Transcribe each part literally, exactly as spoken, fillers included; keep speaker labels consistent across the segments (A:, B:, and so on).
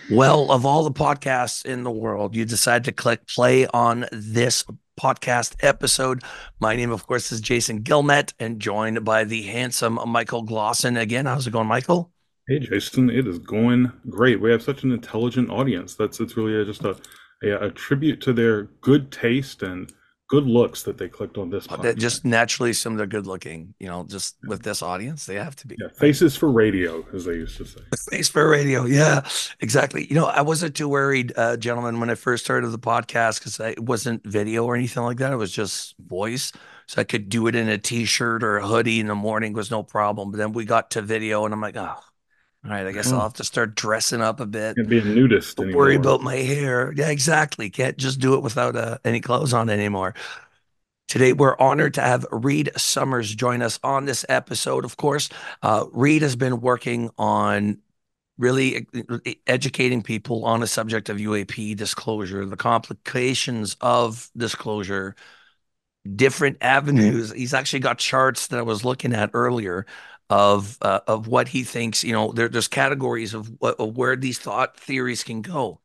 A: Well, of all the podcasts in the world, you decide to click play on this podcast episode. My name, of course, is Jason Gilmet and joined by the handsome Michael Glosson again. How's it going, Michael?
B: Hey Jason, it is going great. We have such an intelligent audience. That's it's really a, just a, a a tribute to their good taste and good looks that they clicked on this
A: Uh, That
B: podcast.
A: just naturally some they're good looking, you know, just with this audience, they have to be,
B: Yeah,
A: right?
B: faces for radio, as they used to say.
A: Thanks for radio. Yeah, exactly. You know, I wasn't too worried, uh, gentlemen, when I first started the podcast because it wasn't video or anything like that. It was just voice. So I could do it in a t-shirt or a hoodie in the morning was no problem. But then we got to video and I'm like, oh, all right, I guess I'll
B: Oh,
A: have to start dressing up a bit.
B: can't be a nudist
A: Don't worry
B: anymore.
A: about my hair. Yeah, exactly. Can't just do it without uh, any clothes on anymore. Today, we're honored to have Reed Summers join us on this episode, of course. Uh, Reed has been working on really e- educating people on the subject of U A P disclosure, the complications of disclosure, different avenues. He's actually got charts that I was looking at earlier of uh, of what he thinks. You know, there, there's categories of, what, of where these thought theories can go.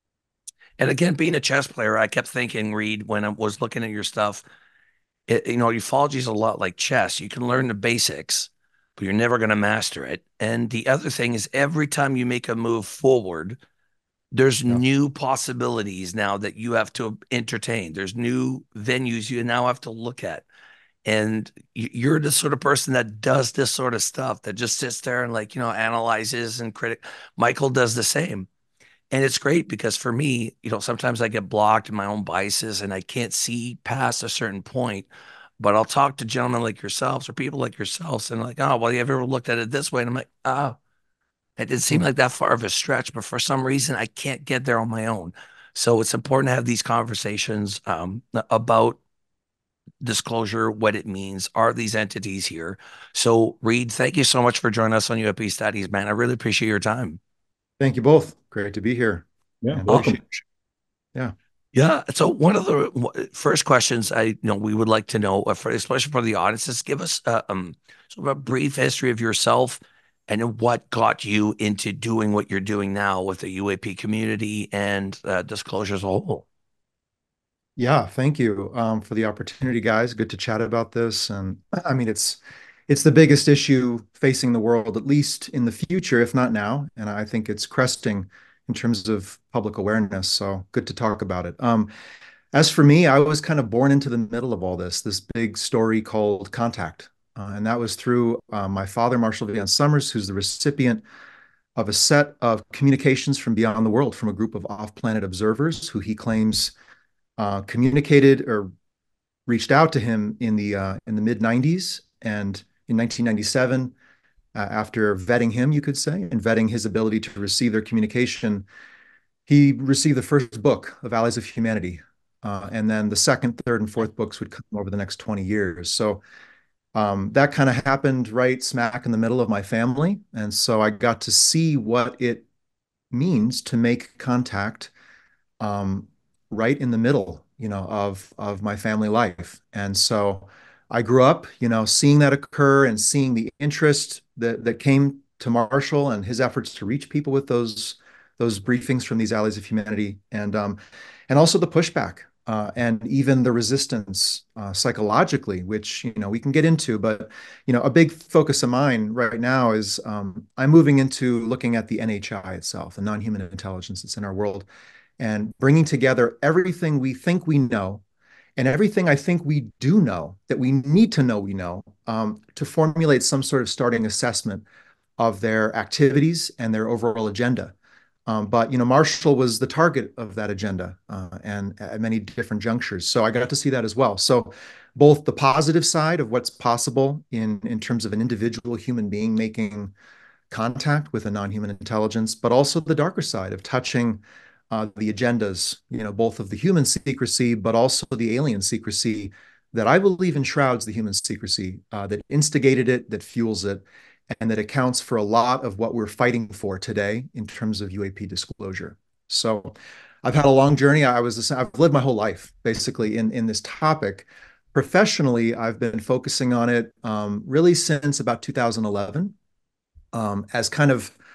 A: And again, being a chess player, I kept thinking, Reed, when I was looking at your stuff, it, you know, ufology is a lot like chess. You can learn the basics, but you're never going to master it. And the other thing is, every time you make a move forward, there's
B: Yeah.
A: new possibilities now that you have to entertain. There's new venues you now have to look at. And you're the sort of person that does this sort of stuff that just sits there and, like, you know, analyzes and critic. Michael does the same. And it's great because for me, you know, sometimes I get blocked in my own biases and I can't see past a certain point. But I'll talk to gentlemen like yourselves or people like yourselves and like, oh, well, you ever looked at it this way? And I'm like, oh, it didn't seem
B: Hmm.
A: like that far of a stretch, but for some reason, I can't get there on my own. So it's important to have these conversations um, about disclosure, what it means. Are these entities here? So, Reed, thank you so much for joining us on U F P Studies, man. I really appreciate your time.
C: Thank you both. Great to be here
B: Yeah,
C: and
B: welcome.
C: appreciate it. Yeah.
A: Yeah. So one of the w- first questions I you know we would like to know, uh, for, especially for the audience, is give us uh, um sort of a brief history of yourself and then what got you into doing what you're doing now with the U A P community and uh, disclosure as a whole.
C: Yeah, thank you um, for the opportunity, guys. Good to chat about this. And I mean, it's it's the biggest issue facing the world, at least in the future, if not now. And I think it's cresting in terms of public awareness. So good to talk about it. Um, as for me, I was kind of born into the middle of all this, this big story called Contact. Uh, and that was through uh, my father, Marshall Van Summers, who's the recipient of a set of communications from beyond the world from a group of off-planet observers who he claims uh, communicated or reached out to him in the uh, in the mid nineties and in nineteen ninety-seven. Uh, after vetting him, you could say, and vetting his ability to receive their communication, he received the first book of Allies of Humanity. Uh, and then the second, third, and fourth books would come over the next twenty years. So um, that kind of happened right smack in the middle of my family. And so I got to see what it means to make contact um, right in the middle, you know, of of my family life. And so I grew up, you know, seeing that occur and seeing the interest that that came to Marshall and his efforts to reach people with those those briefings from these allies of humanity, and um, and also the pushback. Uh, and even the resistance uh, psychologically, which you know we can get into, but you know a big focus of mine right now is um, I'm moving into looking at the N H I itself, the non-human intelligence that's in our world, and bringing together everything we think we know and everything I think we do know that we need to know we know um, to formulate some sort of starting assessment of their activities and their overall agenda. Um, but you know, Marshall was the target of that agenda uh, and at many different junctures. So I got to see that as well. So both the positive side of what's possible in in terms of an individual human being making contact with a non-human intelligence, but also the darker side of touching uh, the agendas, you know, both of the human secrecy, but also the alien secrecy that I believe enshrouds the human secrecy, uh, that instigated it, that fuels it, and that accounts for a lot of what we're fighting for today in terms of U A P disclosure. So I've had a long journey. I was, I've lived my whole life basically in, in this topic. Professionally, I've been focusing on it um, really since about two thousand eleven um, as kind of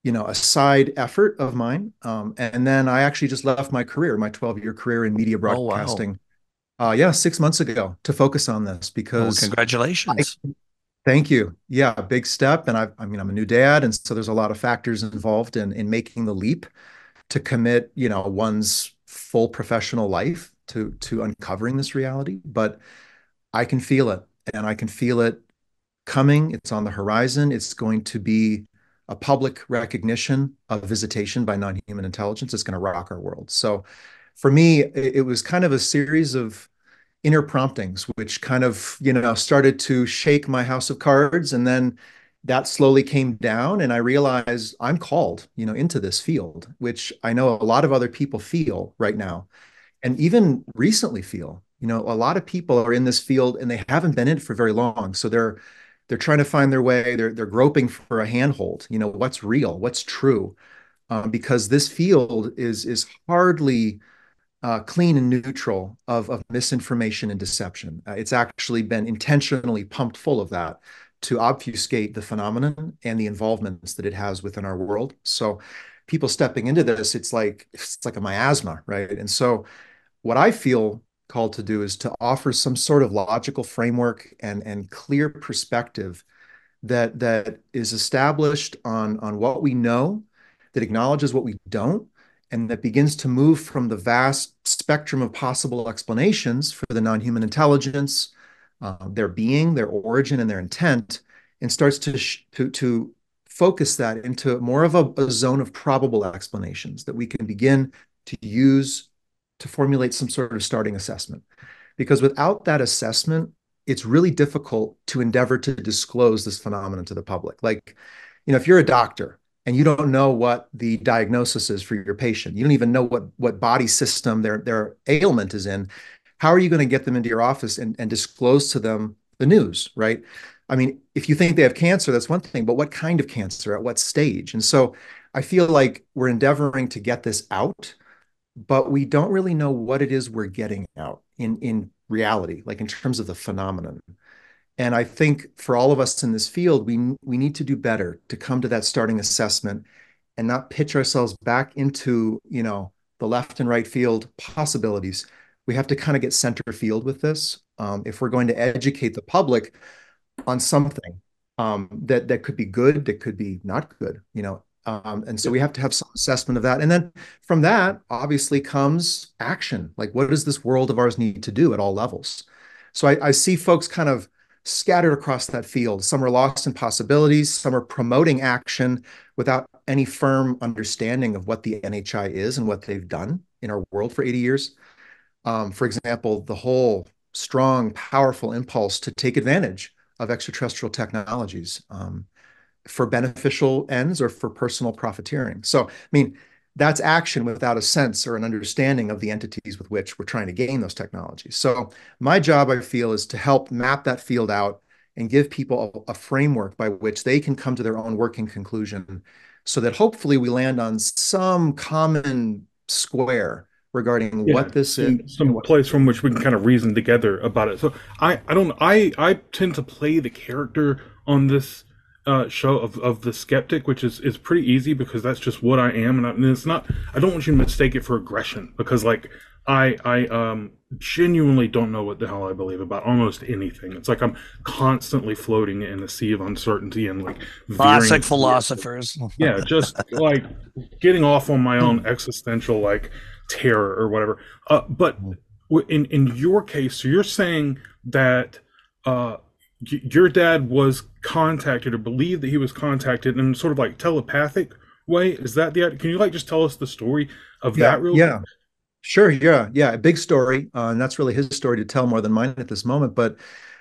C: you know, a side effort of mine. Um, and then I actually just left my career, my twelve year career in media
A: Oh, wow.
C: broadcasting, uh, yeah, six months ago to focus on this
A: Well,
C: because I,
A: congratulations.
C: thank you. Yeah, a big step. And I, I mean, I'm a new dad. And so there's a lot of factors involved in, in making the leap to commit, you know, one's full professional life to, to uncovering this reality. But I can feel it and I can feel it coming. It's on the horizon. It's going to be a public recognition of visitation by non-human intelligence. It's going to rock our world. So for me, it, it was kind of a series of inner promptings, which kind of, you know, started to shake my house of cards. And then that slowly came down. And I realized I'm called, you know, into this field, which I know a lot of other people feel right now and even recently feel. You know, a lot of people are in this field and they haven't been in it for very long. So they're they're trying to find their way. They're they're groping for a handhold. You know, what's real, what's true, um, because this field is is hardly uh, clean and neutral of, of misinformation and deception. Uh, it's actually been intentionally pumped full of that to obfuscate the phenomenon and the involvements that it has within our world. So people stepping into this, it's like it's like a miasma, right? And so what I feel called to do is to offer some sort of logical framework and and clear perspective that that is established on on what we know, that acknowledges what we don't, and that begins to move from the vast spectrum of possible explanations for the non-human intelligence, uh, their being, their origin, and their intent, and starts to to to focus that into more of a, a zone of probable explanations that we can begin to use to formulate some sort of starting assessment. Because without that assessment, it's really difficult to endeavor to disclose this phenomenon to the public. Like, you know, if you're a doctor and you don't know what the diagnosis is for your patient, you don't even know what what body system their their ailment is in, how are you going to get them into your office and, and disclose to them the news, right? I mean, if you think they have cancer, that's one thing, but what kind of cancer, at what stage? And so I feel like we're endeavoring to get this out, but we don't really know what it is we're getting out in in reality, like in terms of the phenomenon. And I think for all of us in this field, we we need to do better to come to that starting assessment and not pitch ourselves back into, you know, the left and right field possibilities. We have to kind of get center field with this, um, if we're going to educate the public on something, um, that that could be good, that could be not good, you know. Um, and so we have to have some assessment of that. And then from that, obviously, comes action. Like, what does this world of ours need to do at all levels? So I, I see folks kind of scattered across that field. Some are lost in possibilities, some are promoting action without any firm understanding of what the N H I is and what they've done in our world for eighty years. Um, for example, the whole strong, powerful impulse to take advantage of extraterrestrial technologies, um, for beneficial ends or for personal profiteering. So, I mean, that's action without a sense or an understanding of the entities with which we're trying to gain those technologies. So, my job, I feel, is to help map that field out and give people a, a framework by which they can come to their own working conclusion so that hopefully we land on some common square regarding
B: Yeah,
C: what this is
B: some
C: and
B: some
C: what.
B: place from which we can kind of reason together about it. So I I don't I I tend to play the character on this uh, show of, of the skeptic, which is is pretty easy because that's just what I am, and, I, and it's not. I don't want you to mistake it for aggression because like I I um genuinely don't know what the hell I believe about almost anything. It's like I'm constantly floating in a sea of uncertainty and like veering.
A: Classic philosophers.
B: Yeah, just like getting off on my own existential like terror or whatever. Uh, but in in your case, so you're saying that uh, y- your dad was contacted or believed that he was contacted in sort of like telepathic way. Is that the? Can you like just tell us the story of
C: Yeah,
B: that real quick?
C: yeah, sure. Yeah, yeah. A big story. Uh, and that's really his story to tell more than mine at this moment. But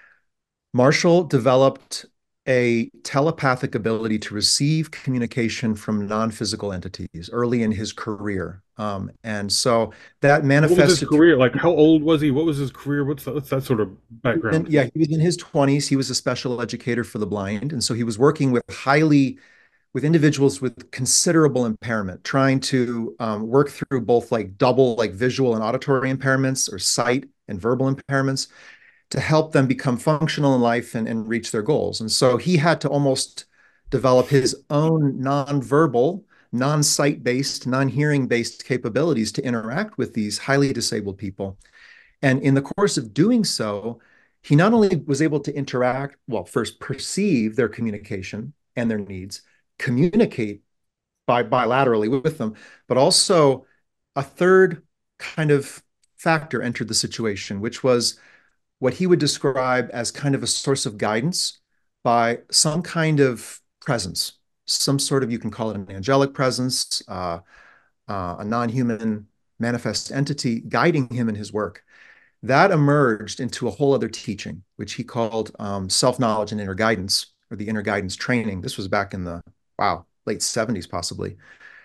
C: Marshall developed a telepathic ability to receive communication from non-physical entities early in his career. Um, and so that
B: What was his
C: manifested through,
B: career like? How old was he? What was his career? What's that, what's that sort of
C: and
B: background?
C: yeah, he was in his twenties. He was a special educator for the blind. And so he was working with highly, with individuals with considerable impairment, trying to um, work through both like double, like visual and auditory impairments or sight and verbal impairments to help them become functional in life and, and reach their goals. And so he had to almost develop his own nonverbal, non-sight based, non-hearing based capabilities to interact with these highly disabled people. And in the course of doing so, he not only was able to interact, well, first perceive their communication and their needs, communicate by bilaterally with them, but also a third kind of factor entered the situation, which was what he would describe as kind of a source of guidance by some kind of presence, some sort of, you can call it an angelic presence, uh, uh, a non-human manifest entity guiding him in his work. That emerged into a whole other teaching, which he called um, self-knowledge and inner guidance, or the inner guidance training. This was back in the, wow, late seventies, possibly.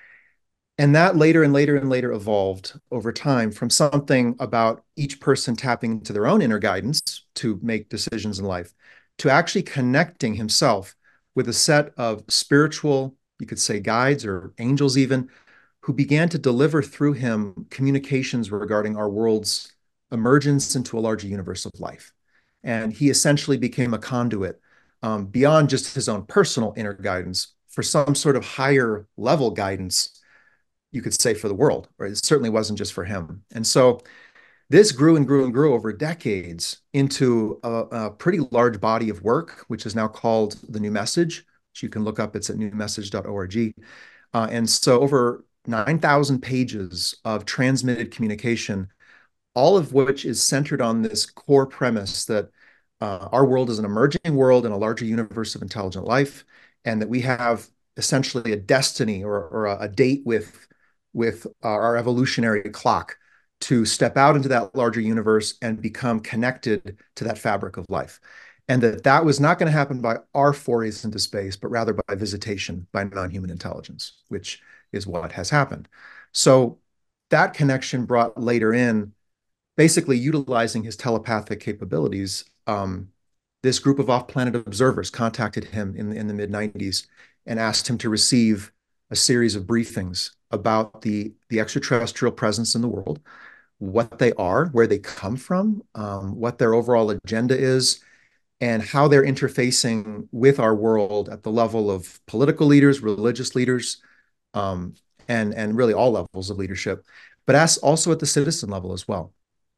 C: And that later and later and later evolved over time from something about each person tapping into their own inner guidance to make decisions in life, to actually connecting himself with a set of spiritual, you could say guides or angels even, who began to deliver through him communications regarding our world's emergence into a larger universe of life. And he essentially became a conduit um, beyond just his own personal inner guidance for some sort of higher level guidance, you could say, for the world, or it certainly wasn't just for him. And so this grew and grew and grew over decades into a, a pretty large body of work, which is now called The New Message, which you can look up. It's at new message dot org. Uh, and so over nine thousand pages of transmitted communication, all of which is centered on this core premise that uh, our world is an emerging world in a larger universe of intelligent life, and that we have essentially a destiny or, or a, a date with with our evolutionary clock to step out into that larger universe and become connected to that fabric of life. And that that was not going to happen by our forays into space, but rather by visitation by non-human intelligence, which is what has happened. So that connection brought later in, basically utilizing his telepathic capabilities. Um, this group of off-planet observers contacted him in, in the mid nineties and asked him to receive a series of briefings about the, the extraterrestrial presence in the world, what they are, where they come from, um, what their overall agenda is, and how they're interfacing with our world at the level of political leaders, religious leaders, um, and, and really all levels of leadership, but as also at the citizen level as well.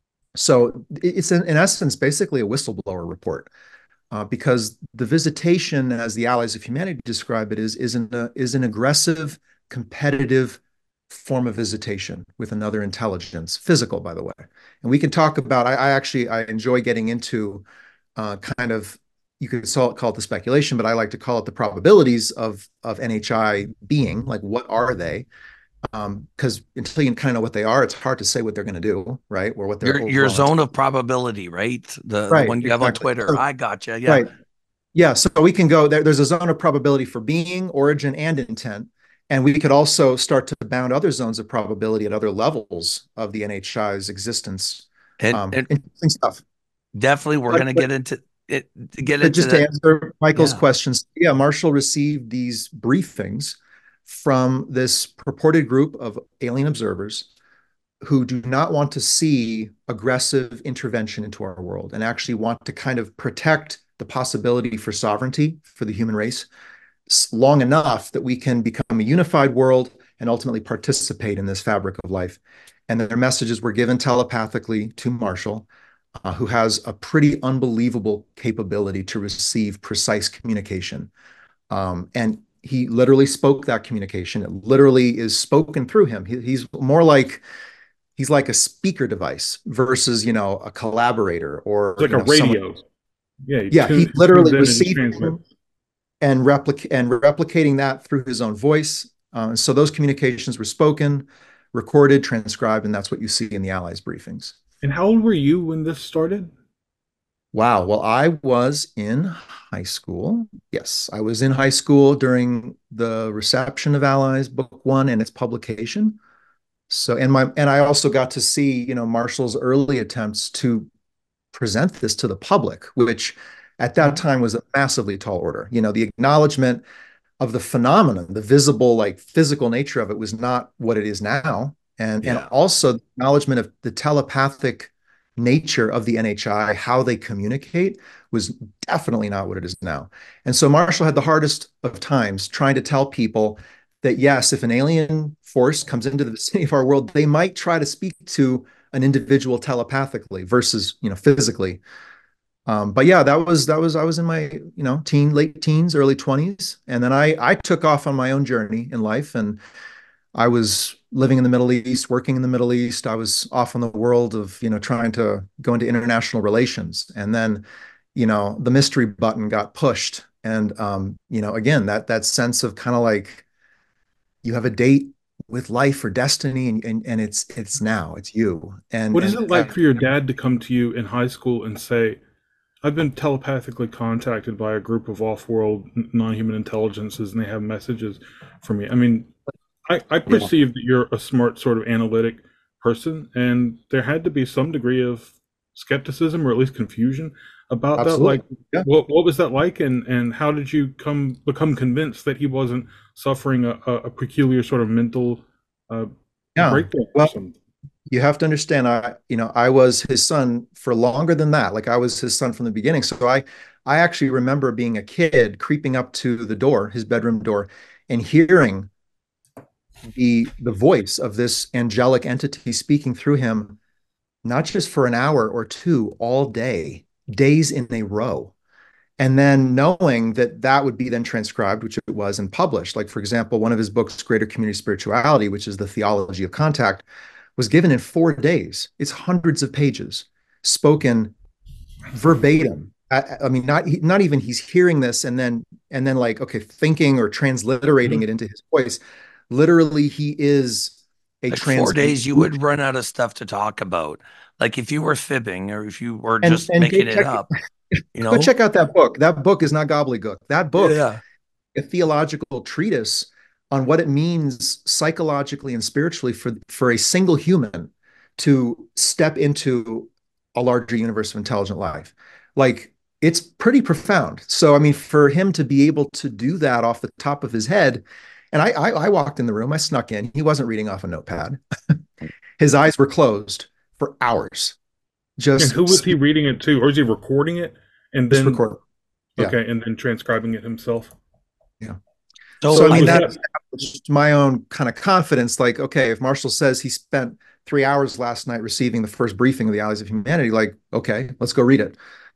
C: So it's in, in essence basically a whistleblower report, uh, because the visitation, as the Allies of Humanity describe it, is is an uh, is an aggressive, competitive form of visitation with another intelligence, physical, by the way. And we can talk about. I, I actually I enjoy getting into uh, kind of, you could call it the speculation, but I like to call it the probabilities of of N H I being. Like, what are they? Um, because until you kind of know what they are, it's hard to say what they're going to do, right? Or what their
A: Your your
C: overall
A: zone of probability, right? The the
C: right,
A: one you have on
C: exactly.
A: Twitter.
C: So,
A: I gotcha. Yeah.
C: right. Yeah. So we can go there. There's a zone of probability for being, origin, and intent. And we could also start to bound other zones of probability at other levels of the N H I's existence.
A: And
C: Um,
A: and
C: interesting stuff.
A: definitely we're
C: But,
A: gonna
C: but,
A: get into it to get
C: but
A: into
C: just to
A: that.
C: answer Michael's
A: Yeah.
C: questions, yeah, Marshall received these briefings from this purported group of alien observers who do not want to see aggressive intervention into our world and actually want to kind of protect the possibility for sovereignty for the human race long enough that we can become a unified world and ultimately participate in this fabric of life. And their messages were given telepathically to Marshall, uh, who has a pretty unbelievable capability to receive precise communication. Um, and he literally spoke that communication. It literally is spoken through him. He, he's more like he's like a speaker device versus, you know, a collaborator or
B: It's like
C: you
B: a
C: know,
B: radio.
C: someone.
B: Yeah, he
C: Yeah,
B: tunes,
C: he literally
B: tunes in and
C: received
B: transmits.
C: and replic and replicating that through his own voice. Uh, so those communications were spoken, recorded, transcribed, and that's what you see in the Allies briefings.
B: And how old were you when this started?
C: Wow. Well, I was in high school. Yes, I was in high school during the reception of Allies Book One and its publication. So, and my and I also got to see, you know, Marshall's early attempts to present this to the public, which at that time was a massively tall order. You know, the acknowledgement of the phenomenon, the visible, like physical nature of it was not what it is now. And, and
A: Yeah.
C: also the acknowledgement of the telepathic nature of the N H I, how they communicate, was definitely not what it is now. And so Marshall had the hardest of times trying to tell people that, yes, if an alien force comes into the vicinity of our world, they might try to speak to an individual telepathically versus, you know, physically. Um, but yeah, that was that was I was in my, you know, teen, late teens, early twenties, and then I I took off on my own journey in life, and I was living in the Middle East, working in the Middle East. I was off in the world of, you know, trying to go into international relations. And then, you know, the mystery button got pushed. And um, you know, again, that that sense of kind of like you have a date with life or destiny, and and, and it's it's now, it's you. And
B: What is
C: and
B: it
C: uh,
B: like for your dad to come to you in high school and say, I've been telepathically contacted by a group of off-world non-human intelligences, and they have messages for me? I mean, I, I
C: yeah,
B: perceive that you're a smart, sort of analytic person, and there had to be some degree of skepticism or at least confusion about that. Like,
C: absolutely. Yeah.
B: what what was that like, and and how did you come become convinced that he wasn't suffering a, a, a peculiar sort of mental uh,
C: Yeah.
B: breakdown or
C: Well,
B: something?
C: you have to understand, I, you know, I was his son for longer than that. Like I was his son from the beginning. So I, I actually remember being a kid creeping up to the door, his bedroom door, and hearing the the voice of this angelic entity speaking through him, not just for an hour or two, all day, days in a row. And then knowing that that would be then transcribed, which it was, and published. Like, for example, one of his books, Greater Community Spirituality, which is the theology of contact, was given in four days. It's hundreds of pages, spoken verbatim. I, I mean, not not even he's hearing this and then and then like okay, thinking or transliterating
B: Mhm.
C: it into his voice. Literally, he is a
A: Like four
C: transmute.
A: days, you would run out of stuff to talk about. Like if you were fibbing or if you were
C: And
A: just
C: and go
A: making it
C: check
A: up, you
C: go
A: know?
C: check out that book. That book is not gobbledygook. That book,
A: Yeah.
C: a theological treatise on what it means psychologically and spiritually for for a single human to step into a larger universe of intelligent life. Like it's pretty profound. So I mean, for him to be able to do that off the top of his head, and I I, I walked in the room, I snuck in. He wasn't reading off a notepad. His eyes were closed for hours,
B: And who was
C: just
B: he reading it to, or is he recording it and
C: just
B: then
C: record. Yeah,
B: okay, and then transcribing it himself?
C: yeah.
A: So
C: So I
B: So
A: I
C: mean,
B: was
C: that
B: that
C: established my own kind of confidence. Like, okay, if Marshall says he spent three hours last night receiving the first briefing of the Allies of Humanity, like, okay, let's go read it.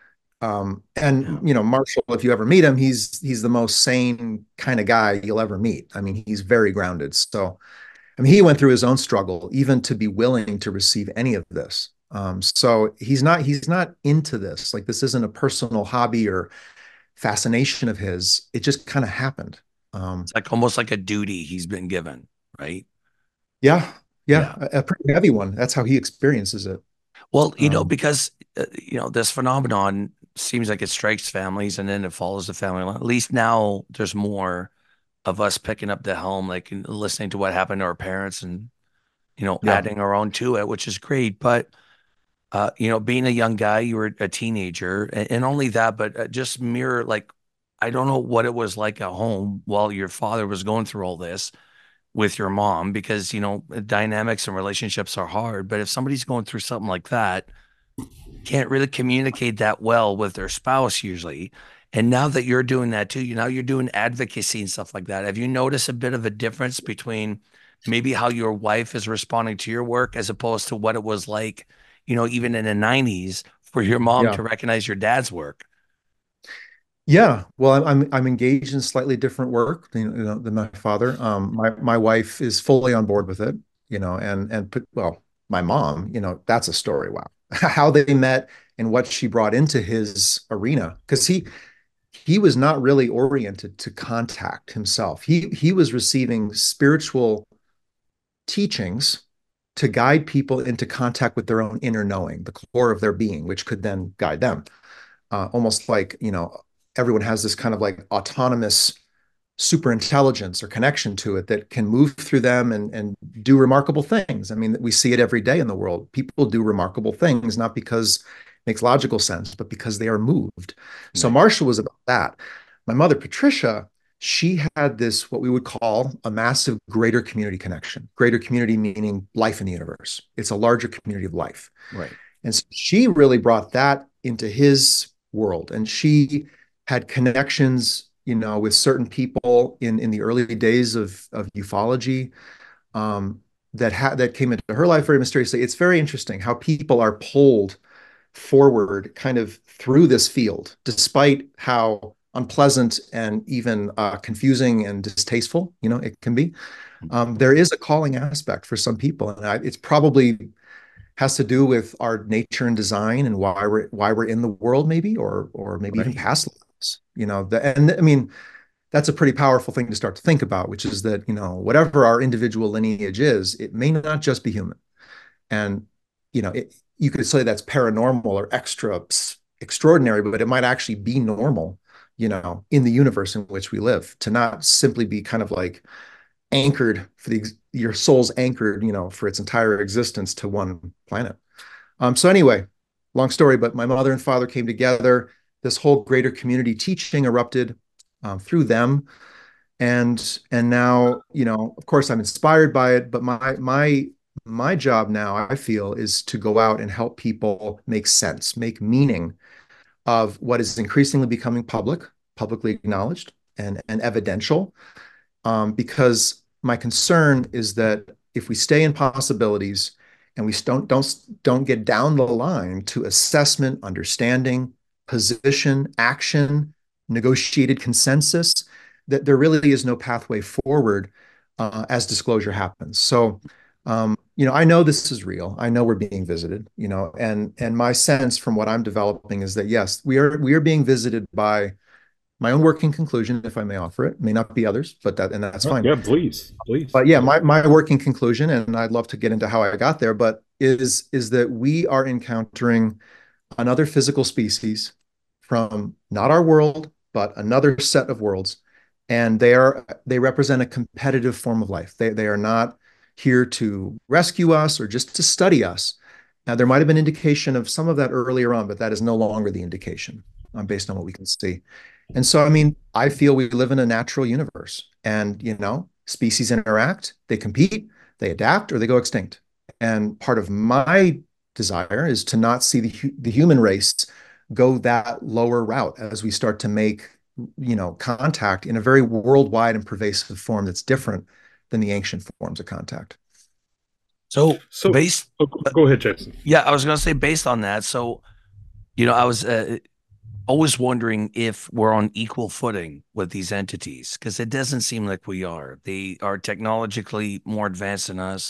C: Um,
A: yeah.
C: and you know, Marshall, if you ever meet him, he's he's the most sane kind of guy you'll ever meet. I mean, he's very grounded. So, I mean, he went through his own struggle, even to be willing to receive any of this. Um, so he's not he's not into this. Like, this isn't a personal hobby or fascination of his. It just kind of happened. Um,
A: It's like almost like a duty he's been given, right?
C: Yeah, yeah,
A: Yeah.
C: a, a pretty heavy one. That's how he experiences it.
A: Well, you know,
C: Um,
A: because uh, you know, this phenomenon seems like it strikes families and then it follows the family line. At least now there's more of us picking up the helm, like and listening to what happened to our parents and, you know,
C: yeah,
A: adding our own to it, which is great. But uh, you know, being a young guy, you were a teenager, and, and only that, but uh, just mirror like I don't know what it was like at home while your father was going through all this with your mom, because you know dynamics and relationships are hard. But if somebody's going through something like that, can't really communicate that well with their spouse usually. And now that you're doing that too, you now you're doing advocacy and stuff like that. Have you noticed a bit of a difference between maybe how your wife is responding to your work as opposed to what it was like, you know, even in the nineties for your mom
C: yeah,
A: to recognize your dad's work?
C: yeah. Well, I'm I'm, I'm engaged in slightly different work, you know, than my father. Um, my my wife is fully on board with it, you know, and and put, well, my mom, you know, that's a story. Wow, how they met and what she brought into his arena, because he he was not really oriented to contact himself. He he was receiving spiritual teachings to guide people into contact with their own inner knowing, the core of their being, which could then guide them. Uh, almost like, you know, everyone has this kind of like autonomous super intelligence or connection to it that can move through them and, and do remarkable things. I mean, we see it every day in the world. People do remarkable things, not because it makes logical sense, but because they are moved. So
A: Right.
C: Marshall was about that. My mother, Patricia, she had this, what we would call a massive greater community connection. Greater community meaning life in the universe. It's a larger community of life.
A: Right.
C: And so she really brought that into his world. And she had connections, you know, with certain people in, in the early days of, of ufology, um, that had that came into her life very mysteriously. It's very interesting how people are pulled forward kind of through this field, despite how unpleasant and even uh, confusing and distasteful, you know, it can be. Um, there is a calling aspect for some people, and I, it's probably has to do with our nature and design and why we're why we're in the world, maybe, or or maybe even
A: Right.
C: past lives. You know, the, and I mean, that's a pretty powerful thing to start to think about, which is that, you know, whatever our individual lineage is, it may not just be human. And, you know, it, you could say that's paranormal or extra extraordinary, but it might actually be normal, you know, in the universe in which we live, to not simply be kind of like anchored for the your soul's anchored, you know, for its entire existence to one planet. Um, so anyway, long story, but my mother and father came together. This whole greater community teaching erupted um, through them, and and now, you know, of course, I'm inspired by it. But my my my job now, I feel, is to go out and help people make sense, make meaning of what is increasingly becoming public, publicly acknowledged, and and evidential, um, because my concern is that if we stay in possibilities and we don't don't don't get down the line to assessment, understanding, position, action, negotiated consensus, that there really is no pathway forward uh, as disclosure happens. So, um, you know, I know this is real. I know we're being visited. You know, and and my sense from what I'm developing is that yes, we are we are being visited by my own working conclusion, if I may offer it. May not be others, but that and that's
B: Oh,
C: fine.
B: yeah, please, please.
C: But yeah, my my working conclusion, and I'd love to get into how I got there, but is is that we are encountering another physical species from not our world, but another set of worlds, and they are they represent a competitive form of life. They they are not here to rescue us or just to study us. Now, there might have been indication of some of that earlier on, but that is no longer the indication, um, based on what we can see. And so, I mean, I feel we live in a natural universe, and, you know, species interact, they compete, they adapt, or they go extinct. And part of my desire is to not see the, the human race go that lower route as we start to make, you know, contact in a very worldwide and pervasive form that's different than the ancient forms of contact.
A: So
B: So,
A: based,
B: oh,
A: uh,
B: go ahead, Jason.
A: yeah, I was going to say based on that. So, you know, I was uh, always wondering if we're on equal footing with these entities because it doesn't seem like we are. They are technologically more advanced than us.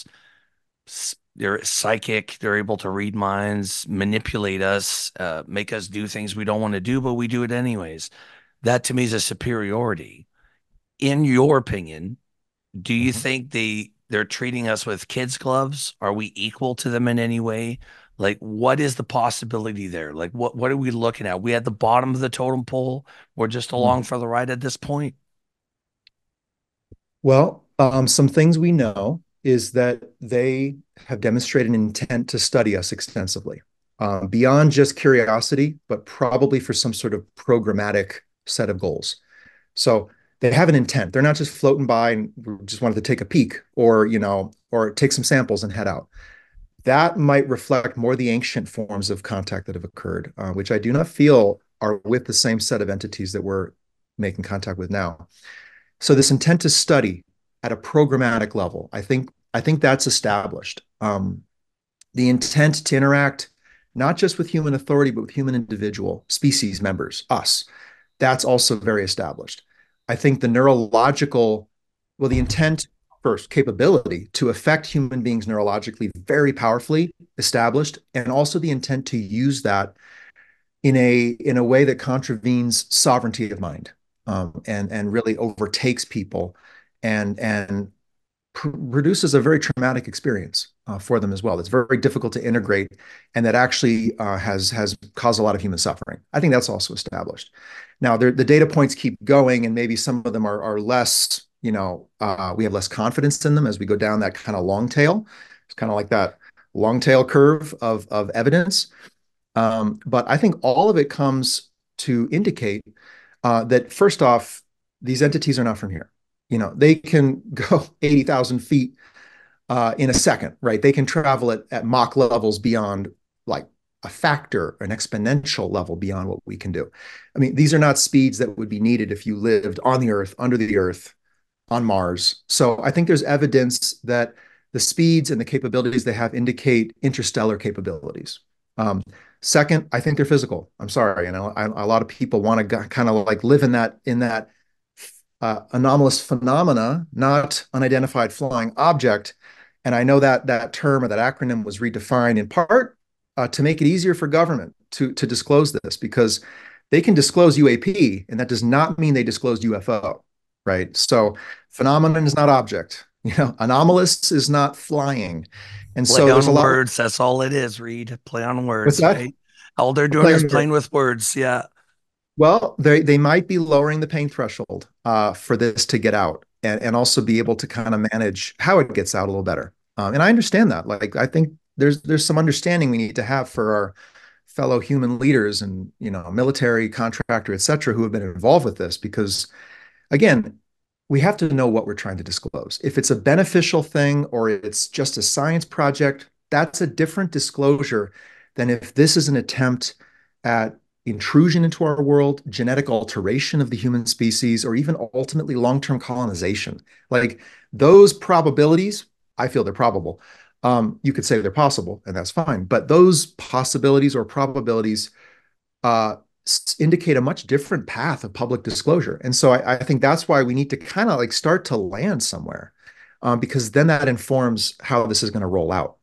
A: They're psychic. They're able to read minds, manipulate us, uh, make us do things we don't want to do, but we do it anyways. That to me is a superiority. In your opinion, do you
C: Mhm.
A: think they they're treating us with kids' gloves? Are we equal to them in any way? Like, what is the possibility there? Like, what what are we looking at? We at the bottom of the totem pole. We're just along for the ride at this point.
C: Well, um, some things we know is that they have demonstrated an intent to study us extensively, um, beyond just curiosity, but probably for some sort of programmatic set of goals. So they have an intent. They're not just floating by and just wanted to take a peek, or, you know, or take some samples and head out. That might reflect more the ancient forms of contact that have occurred, uh, which I do not feel are with the same set of entities that we're making contact with now. So this intent to study at a programmatic level, I think I think that's established. Um, the intent to interact not just with human authority, but with human individual species members, us. That's also very established. I think the neurological, well, the intent first, capability to affect human beings neurologically, very powerfully established, and also the intent to use that in a in a way that contravenes sovereignty of mind, um, and and really overtakes people, and and pr- produces a very traumatic experience uh, for them as well. That's very difficult to integrate, and that actually uh, has has caused a lot of human suffering. I think that's also established. Now, the data points keep going, and maybe some of them are are less. You know, uh, we have less confidence in them as we go down that kind of long tail. It's kind of like that long tail curve of of evidence. Um, but I think all of it comes to indicate uh, that first off, these entities are not from here. You know, they can go eighty thousand feet uh, in a second, right? They can travel at, at Mach levels beyond like a factor, an exponential level beyond what we can do. I mean, these are not speeds that would be needed if you lived on the Earth, under the Earth, on Mars. So I think there's evidence that the speeds and the capabilities they have indicate interstellar capabilities. Um, Second, I think they're physical. I'm sorry, you know, I, a lot of people want to kind of like live in that in that uh, anomalous phenomena, not unidentified flying object. And I know that that term or that acronym was redefined in part uh, to make it easier for government to to disclose this, because they can disclose U A P, and that does not mean they disclosed U F O, right? So phenomenon is not object. You know, anomalous is not flying. And
A: Play
C: so there's a
A: on
C: lot of,
A: words. That's all it is, Reed. Play on
C: what's
A: words,
C: that?
A: right? All they're doing is
C: Playing
A: playing with words. Yeah.
C: Well, they they might be lowering the pain threshold uh, for this to get out, and and also be able to kind of manage how it gets out a little better. Um, and I understand that. Like, I think there's there's some understanding we need to have for our fellow human leaders and, you know, military contractor, et cetera, who have been involved with this, because again, we have to know what we're trying to disclose. If it's a beneficial thing or it's just a science project, that's a different disclosure than if this is an attempt at intrusion into our world, genetic alteration of the human species, or even ultimately long-term colonization. Like, those probabilities, I feel they're probable. Um, you could say they're possible, and that's fine. But those possibilities or probabilities uh, indicate a much different path of public disclosure. And so I, I think that's why we need to kind of like start to land somewhere, um, because then that informs how this is going to roll out.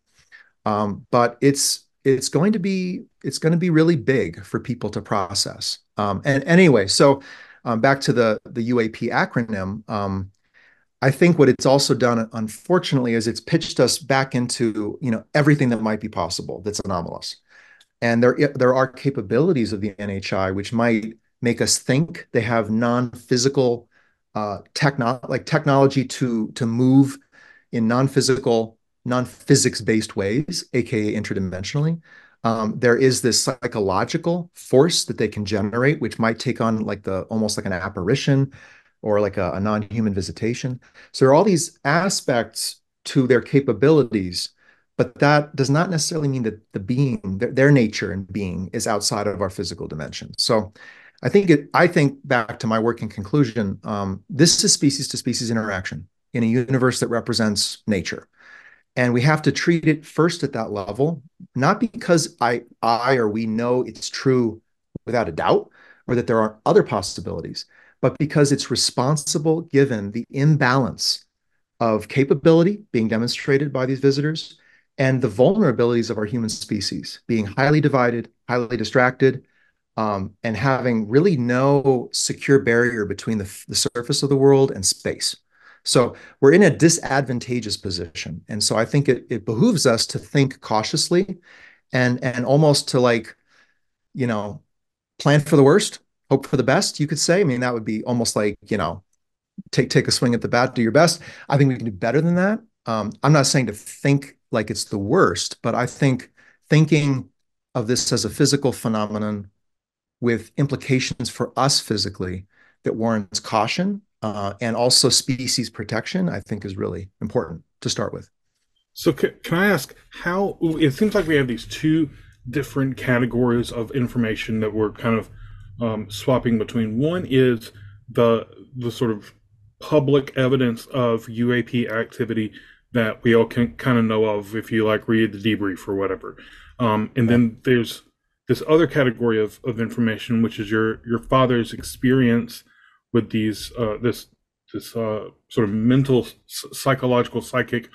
C: Um, but it's it's going to be it's going to be really big for people to process. Um, and anyway, so um, back to the the U A P acronym. Um, I think what it's also done, unfortunately, is it's pitched us back into, you know, everything that might be possible that's anomalous. And there, there are capabilities of the N H I which might make us think they have non-physical uh, techno like technology to to move in non-physical, non-physics-based ways, aka interdimensionally. Um, there is this psychological force that they can generate, which might take on like the almost like an apparition or like a, a non-human visitation. So there are all these aspects to their capabilities, but that does not necessarily mean that the being, their, their nature and being, is outside of our physical dimension. So I think it, I think back to my working conclusion, um, this is species to species interaction in a universe that represents nature. And we have to treat it first at that level, not because I, I or we know it's true without a doubt, or that there aren't other possibilities, but because it's responsible given the imbalance of capability being demonstrated by these visitors and the vulnerabilities of our human species being highly divided, highly distracted, um, and having really no secure barrier between the, the surface of the world and space. So we're in a disadvantageous position. And so I think it, it behooves us to think cautiously and, and almost to, like, you know, plan for the worst, hope for the best, you could say. I mean, that would be almost like, you know, take take a swing at the bat, do your best. I think we can do better than that. Um, I'm not saying to think like it's the worst, but I think thinking of this as a physical phenomenon with implications for us physically that warrants caution uh, and also species protection, I think is really important to start with.
B: So can, can I ask how it seems like we have these two different categories of information that we're kind of um, swapping between. One is the the sort of public evidence of U A P activity that we all can kind of know of if you like read the debrief or whatever. Um, and then there's this other category of, of information, which is your your father's experience with these uh, this this uh, sort of mental, psychological, psychic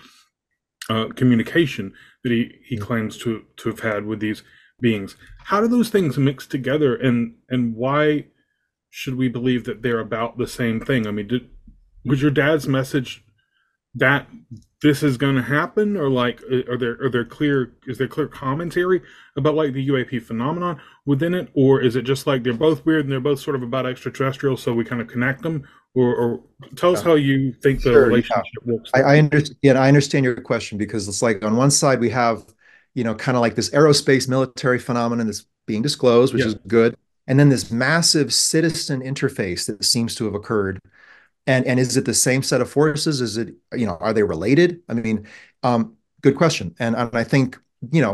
B: uh, communication that he, he claims to to have had with these beings. How do those things mix together, and and why should we believe that they're about the same thing? I mean, did, was your dad's message that this is going to happen, or like are there are there clear is there clear commentary about like the U A P phenomenon within it, or is it just like they're both weird and they're both sort of about extraterrestrial, so we kind of connect them? Or, or tell us
C: Yeah.
B: how you think the
C: Sure,
B: relationship
C: yeah.
B: works
C: I,
B: there.
C: I understand. Yeah, I understand your question, because it's like on one side we have, you know, kind of like this aerospace military phenomenon that's being disclosed, which
B: Yeah.
C: is good, and then this massive citizen interface that seems to have occurred. And and is it the same set of forces? Is it, you know, are they related? I mean, um, good question. And, and I think, you know,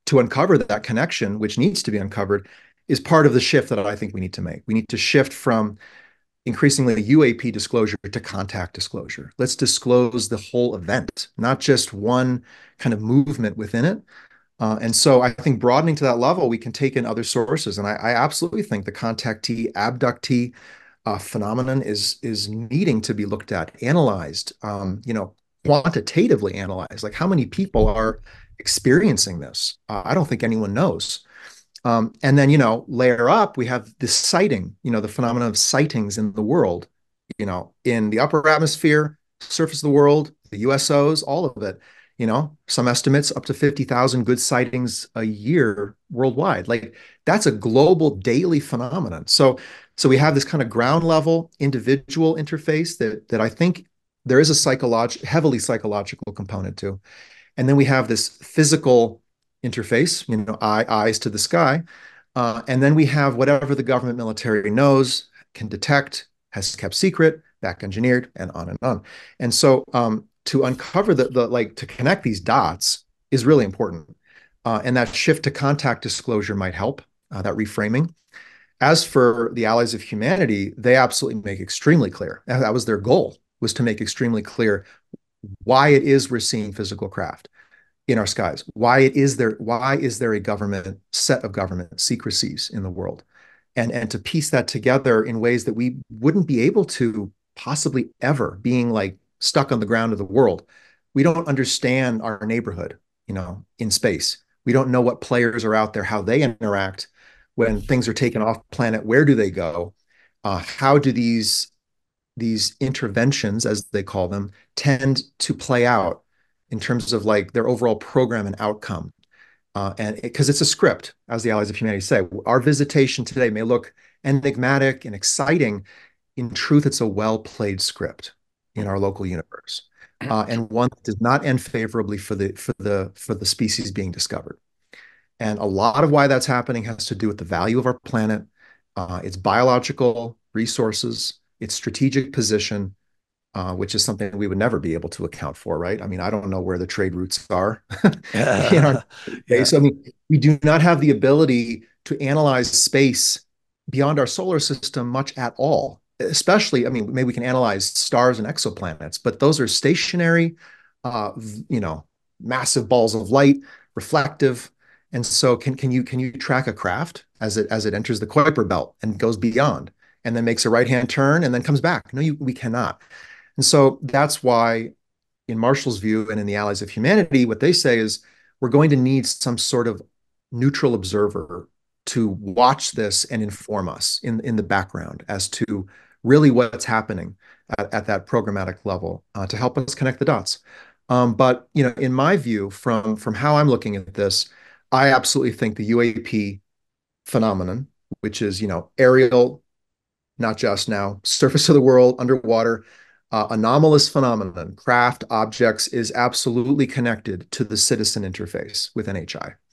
C: to uncover that connection, which needs to be uncovered, is part of the shift that I think we need to make. We need to shift from increasingly U A P disclosure to contact disclosure. Let's disclose the whole event, not just one kind of movement within it. Uh, and so I think broadening to that level, we can take in other sources. And I, I absolutely think the contactee, abductee uh, phenomenon is is needing to be looked at, analyzed, um, you know, quantitatively analyzed. Like how many people are experiencing this? Uh, I don't think anyone knows. Um, and then, you know, layer up, we have this sighting, you know, the phenomenon of sightings in the world, you know, in the upper atmosphere, surface of the world, the U S Os, all of it, you know, some estimates up to fifty thousand good sightings a year worldwide. Like that's a global daily phenomenon. So, so we have this kind of ground level individual interface that, that I think there is a psychological, heavily psychological component to. And then we have this physical interface, you know, eye, eyes to the sky. Uh, and then we have whatever the government military knows, can detect, has kept secret, back engineered, and on and on. And so um, to uncover the, the, like, to connect these dots is really important. Uh, and that shift to contact disclosure might help, uh, that reframing. As for the Allies of Humanity, they absolutely make extremely clear, that was their goal, was to make extremely clear why it is we're seeing physical craft in our skies. Why it is there? Why is there a government set of government secrecies in the world, and and to piece that together in ways that we wouldn't be able to possibly ever, being like stuck on the ground of the world. We don't understand our neighborhood, you know, in space. We don't know what players are out there, how they interact when things are taken off planet. Where do they go? Uh, how do these these interventions, as they call them, tend to play out in terms of like their overall program and outcome? Uh, and because it, it's a script, as the Allies of Humanity say, our visitation today may look enigmatic and exciting. In truth, it's a well-played script in our local universe, uh, and one that does not end favorably for the for the for the species being discovered. And a lot of why that's happening has to do with the value of our planet, uh, its biological resources, its strategic position, uh, which is something we would never be able to account for, right? I mean, I don't know where the trade routes are in our
A: Yeah.
C: space. I mean, we do not have the ability to analyze space beyond our solar system much at all. Especially, I mean, maybe we can analyze stars and exoplanets, but those are stationary, uh, you know, massive balls of light, reflective. And so, can can you can you track a craft as it as it enters the Kuiper belt and goes beyond, and then makes a right hand turn and then comes back? No, you, we cannot. And so that's why, in Marshall's view and in the Allies of Humanity, what they say is we're going to need some sort of neutral observer to watch this and inform us in, in the background as to really what's happening at, at that programmatic level, uh, to help us connect the dots. Um, but you know, in my view, from from how I'm looking at this, I absolutely think the U A P phenomenon, which is, you know, aerial, not just now, surface of the world, underwater, uh, anomalous phenomenon, craft, objects, is absolutely connected to the citizen interface with N H I.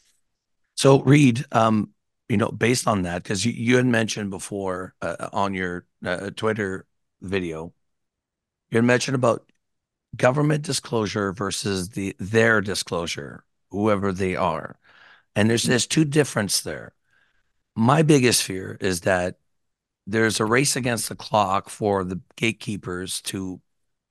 A: So, Reed, um, you know, based on that, because you, you had mentioned before uh, on your uh, Twitter video, you had mentioned about government disclosure versus the their disclosure, whoever they are, and there's there's two differences there. My biggest fear is that there's a race against the clock for the gatekeepers to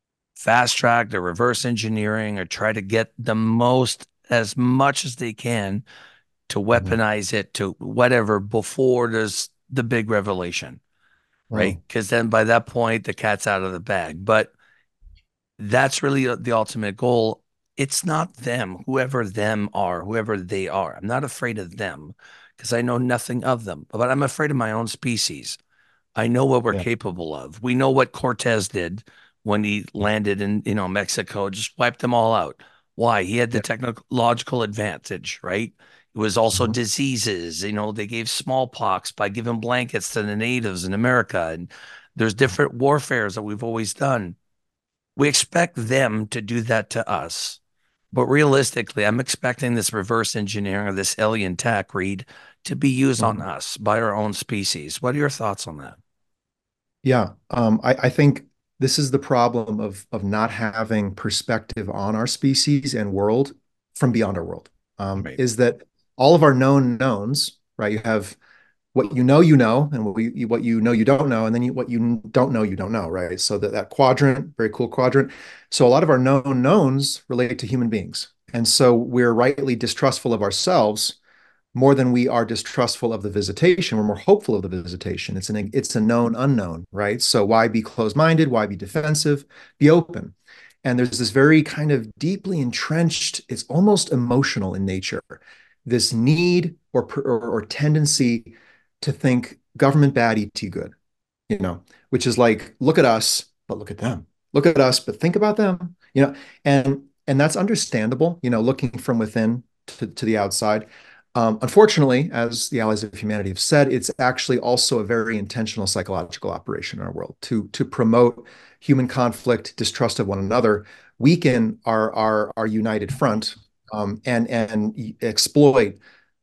A: fast track the reverse engineering or try to get the most as much as they can to
C: Mhm.
A: weaponize it to whatever before there's the big revelation, right?
C: Mm.
A: Because then by that point, the cat's out of the bag. But that's really the ultimate goal. It's not them, whoever them are, whoever they are. I'm not afraid of them because I know nothing of them, but I'm afraid of my own species. I know what we're
C: Yeah.
A: capable of. We know what Cortez did when he landed in, you know, Mexico, just wiped them all out. Why? He had the
C: Yeah.
A: technological advantage, right? It was also
C: Mhm.
A: diseases. You know, they gave smallpox by giving blankets to the natives in America. And there's different warfares that we've always done. We expect them to do that to us. But realistically, I'm expecting this reverse engineering of this alien tech, Reed, to be used on
C: Mhm.
A: us by our own species. What are your thoughts on that?
C: Yeah. Um, I, I think this is the problem of of not having perspective on our species and world from beyond our world. Um,
A: Right.
C: is that all of our known knowns, right? You have what you know you know, and what you what you know you don't know, and then you, what you don't know you don't know, right? So that that quadrant, very cool quadrant. So a lot of our known knowns relate to human beings, and so we're rightly distrustful of ourselves more than we are distrustful of the visitation. We're more hopeful of the visitation. It's an it's a known unknown, right? So why be closed-minded? Why be defensive? Be open. And there's this very kind of deeply entrenched, it's almost emotional in nature, this need or, or, or tendency to think government bad, E T good, you know, which is like, look at us, but look at them. Look at us, but think about them, you know, and and that's understandable, you know, looking from within to, to the outside. Um, unfortunately, as the Allies of Humanity have said, it's actually also a very intentional psychological operation in our world to to promote human conflict, distrust of one another, weaken our our, our united front, um, and and exploit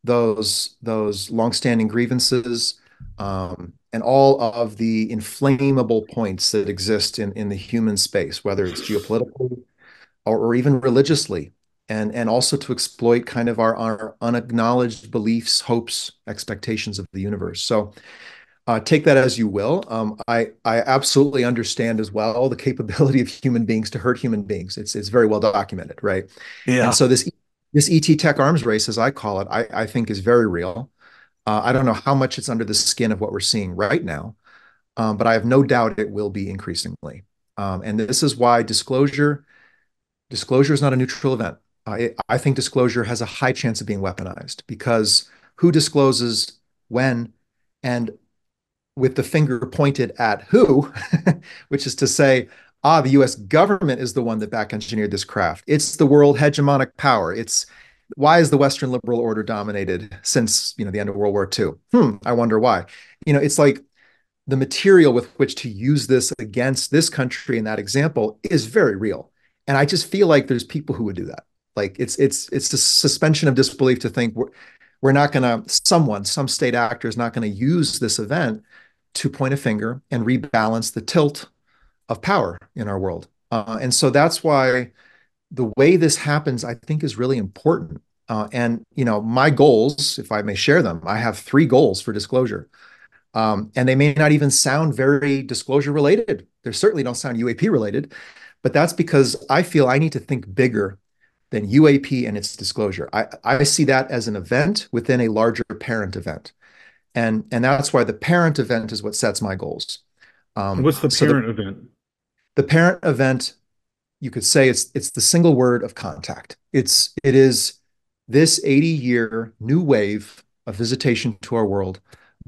C: those those longstanding grievances, um, and all of the inflammable points that exist in in the human space, whether it's geopolitically or, or even religiously, and and also to exploit kind of our, our unacknowledged beliefs, hopes, expectations of the universe. So uh, take that as you will. Um, I I absolutely understand as well the capability of human beings to hurt human beings. It's it's very well documented, right? And
A: Yeah.
C: so this this E T tech arms race, as I call it, I, I think is very real. Uh, I don't know how much it's under the skin of what we're seeing right now, um, but I have no doubt it will be increasingly. Um, and this is why disclosure disclosure is not a neutral event. I, I think disclosure has a high chance of being weaponized because who discloses when and with the finger pointed at who, which is to say, ah, the U S government is the one that back engineered this craft. It's the world hegemonic power. It's why is the Western liberal order dominated since you know the end of World War Two? Hmm, I wonder why. You know, it's like the material with which to use this against this country in that example is very real. And I just feel like there's people who would do that. Like it's it's it's a suspension of disbelief to think we're we're not going to someone some state actor is not going to use this event to point a finger and rebalance the tilt of power in our world. Uh, and so that's why the way this happens, I think, is really important. Uh, and you know, my goals, if I may share them, I have three goals for disclosure. Um, and they may not even sound very disclosure related. They certainly don't sound U A P related, but that's because I feel I need to think bigger than U A P and its disclosure. I, I see that as an event within a larger parent event. And, and that's why the parent event is what sets my goals. Um,
B: What's the
C: so the,
B: parent event?
C: the parent event, you could say it's it's the single word of contact. It's it is this eighty year new wave of visitation to our world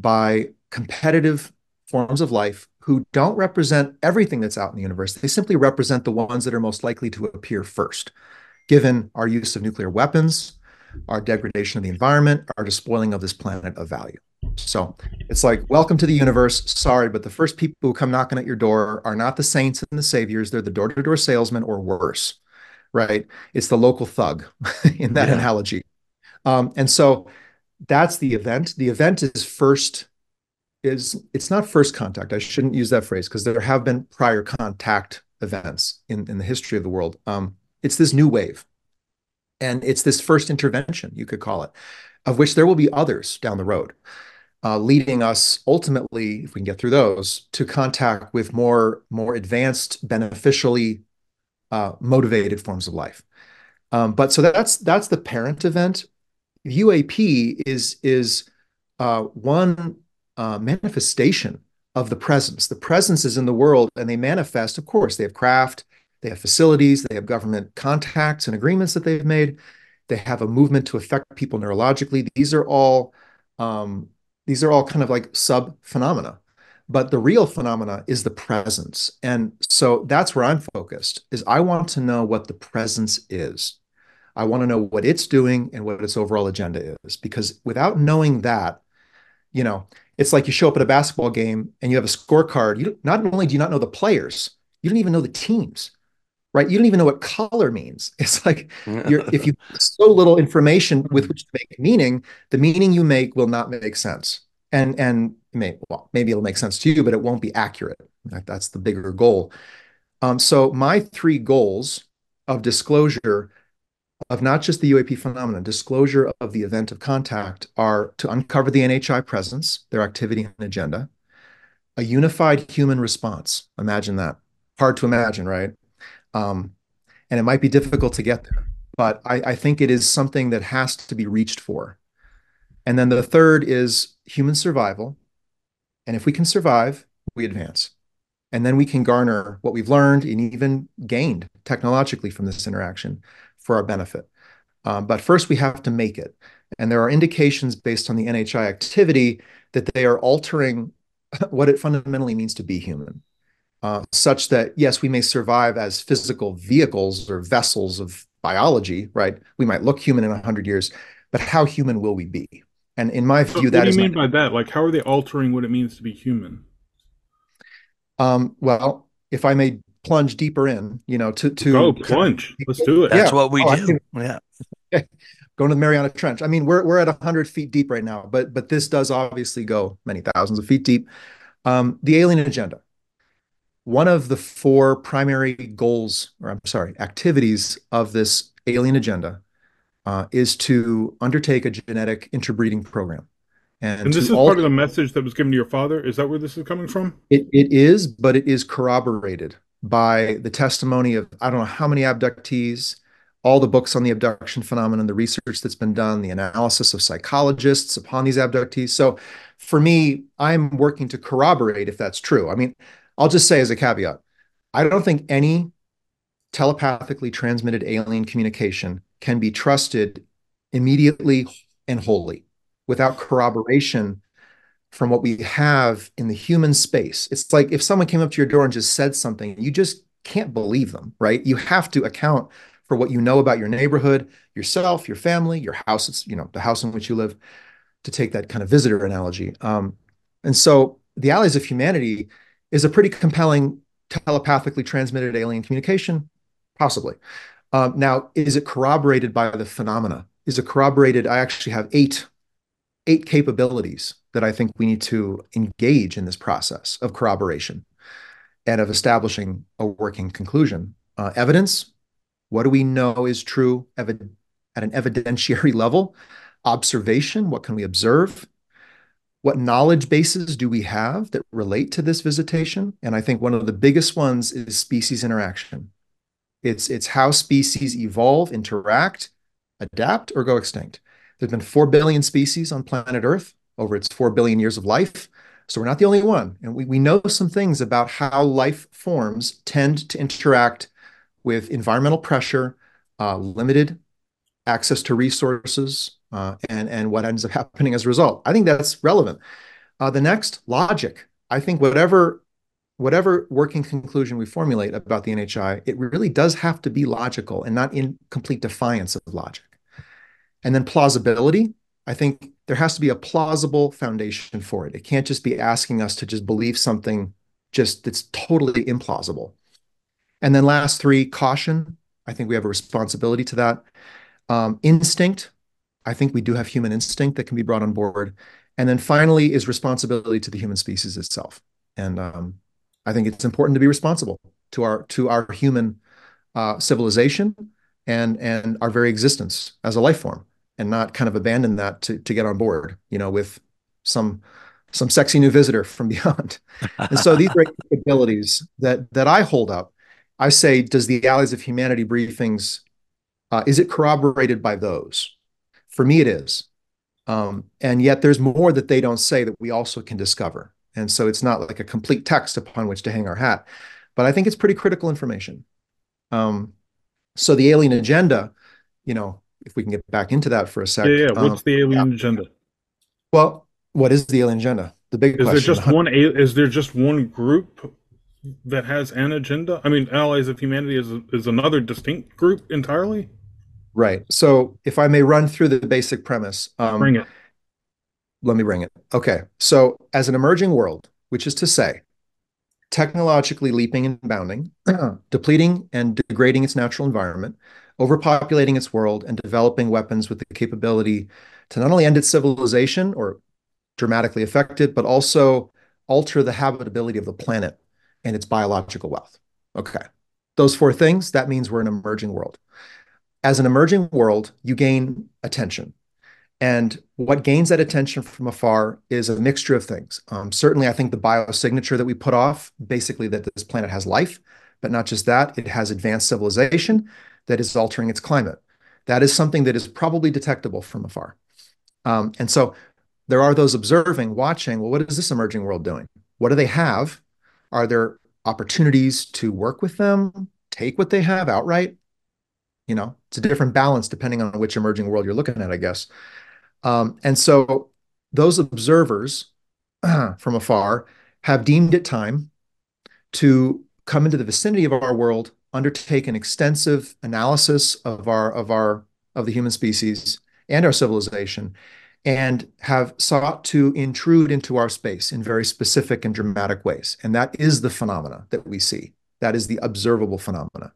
C: by competitive forms of life who don't represent everything that's out in the universe. They simply represent the ones that are most likely to appear first, given our use of nuclear weapons, our degradation of the environment, our despoiling of this planet of value. So it's like, welcome to the universe. Sorry, but the first people who come knocking at your door are not the saints and the saviors. They're the door to door salesman or worse, right? It's the local thug in that
A: Yeah.
C: analogy. Um, and so that's the event. The event is first, is it's not first contact. I shouldn't use that phrase because there have been prior contact events in, in the history of the world. Um, it's this new wave. And it's this first intervention, you could call it, of which there will be others down the road, uh, leading us ultimately, if we can get through those, to contact with more, more advanced, beneficially uh, motivated forms of life. Um, but so that's that's the parent event. U A P is is uh, one uh, manifestation of the presence. The presence is in the world, and they manifest. Of course, they have craft, they have facilities, they have government contacts and agreements that they've made. They have a movement to affect people neurologically. These are all um, these are all kind of like sub phenomena. But the real phenomena is the presence. And so that's where I'm focused, is I want to know what the presence is. I want to know what it's doing and what its overall agenda is. Because without knowing that, you know, it's like you show up at a basketball game and you have a scorecard. You not only do you not know the players, you don't even know the teams, right? You don't even know what color means. It's like you're if you have so little information with which to make meaning, the meaning you make will not make sense. And and may, well, maybe it'll make sense to you, but it won't be accurate. That's the bigger goal. Um, so my three goals of disclosure of not just the U A P phenomenon, disclosure of the event of contact are to uncover the N H I presence, their activity and agenda, a unified human response. Imagine that. Hard to imagine, right? Um, and it might be difficult to get there, but I, I think it is something that has to be reached for. And then the third is human survival. And if we can survive, we advance. And then we can garner what we've learned and even gained technologically from this interaction for our benefit. Um, but first, we have to make it. And there are indications based on the N H I activity that they are altering what it fundamentally means to be human, uh, such that, yes, we may survive as physical vehicles or vessels of biology, right? We might look human in one hundred years, but how human will we be? And in my
B: So
C: view,
B: what
C: that
B: do you
C: is
B: mean
C: not.
B: by that? Like, how are they altering what it means to be human?
C: Um, well, if I may plunge deeper in, you know, to
B: Go
C: to kind
B: plunge. Let's
C: of,
B: do it.
A: That's
C: yeah,
A: what we
C: oh, I
A: do.
C: mean,
A: Yeah.
C: going to the Mariana Trench. I mean, we're we're at one hundred feet deep right now, but but this does obviously go many thousands of feet deep. Um, the alien agenda. One of the four primary goals, or I'm sorry, activities of this alien agenda uh, is to undertake a genetic interbreeding program and
B: And this
C: to
B: is part of
C: alter.
B: the message that was given to your father. Is that where this is coming from?
C: It, it is, but it is corroborated by the testimony of I don't know how many abductees, all the books on the abduction phenomenon, the research that's been done, the analysis of psychologists upon these abductees. So for me, I'm working to corroborate if that's true. I mean, I'll just say as a caveat, I don't think any telepathically transmitted alien communication can be trusted immediately and wholly without corroboration from what we have in the human space. It's like if someone came up to your door and just said something, you just can't believe them, right? You have to account for what you know about your neighborhood, yourself, your family, your house, it's, you know, the house in which you live, to take that kind of visitor analogy. Um, and so the Allies of Humanity is a pretty compelling telepathically transmitted alien communication, possibly. Um, now, is it corroborated by the phenomena? Is it corroborated? I actually have eight eight capabilities that I think we need to engage in this process of corroboration and of establishing a working conclusion. Uh, evidence, what do we know is true at an evidentiary level? Observation, what can we observe? What knowledge bases do we have that relate to this visitation? And I think one of the biggest ones is species interaction. It's, it's how species evolve, interact, adapt, or go extinct. There's been four billion species on planet Earth over its four billion years of life. So we're not the only one. And we, we know some things about how life forms tend to interact with environmental pressure, uh, limited access to resources, uh, and, and what ends up happening as a result. I think that's relevant. Uh, the next, logic. I think whatever whatever working conclusion we formulate about the N H I, it really does have to be logical and not in complete defiance of logic. And then plausibility, I think there has to be a plausible foundation for it. It can't just be asking us to just believe something just that's totally implausible. And then last three, caution. I think we have a responsibility to that. Um, instinct. I think we do have human instinct that can be brought on board. And then finally is responsibility to the human species itself. And um, I think it's important to be responsible to our to our human uh, civilization and and our very existence as a life form, and not kind of abandon that to to get on board, you know, with some some sexy new visitor from beyond. And so these are capabilities that that I hold up. I say, does the Allies of Humanity briefings, uh, is it corroborated by those? For me, it is. Um, and yet there's more that they don't say that we also can discover. And so it's not like a complete text upon which to hang our hat, but I think it's pretty critical information. Um, so the alien agenda, you know, if we can get back into that for a
B: Yeah,
C: sec.
B: yeah.
C: Um,
B: What's the
C: yeah.
B: alien agenda?
C: Well, what is the alien agenda? The big
B: Is there
C: question.
B: just one? a- Is there just one group that has an agenda? I mean, Allies of Humanity is is another distinct group entirely.
C: Right. So if I may run through the basic premise, um,
B: Bring it.
C: let me bring it. Okay. So as an emerging world, which is to say, technologically leaping and bounding, depleting and degrading its natural environment, overpopulating its world, and developing weapons with the capability to not only end its civilization or dramatically affect it, but also alter the habitability of the planet and its biological wealth. Okay. Those four things, that means we're an emerging world. as an emerging world, you gain attention. And what gains that attention from afar is a mixture of things. Um, certainly, I think the biosignature that we put off, basically that this planet has life, but not just that, it has advanced civilization that is altering its climate. That is something that is probably detectable from afar. Um, and so there are those observing, watching, well, what is this emerging world doing? What do they have? Are there opportunities to work with them, take what they have outright? You know, it's a different balance depending on which emerging world you're looking at, I guess. Um, and so those observers uh, from afar have deemed it time to come into the vicinity of our world, undertake an extensive analysis of our of our of the human species and our civilization, and have sought to intrude into our space in very specific and dramatic ways. And that is the phenomena that we see. That is the observable phenomena.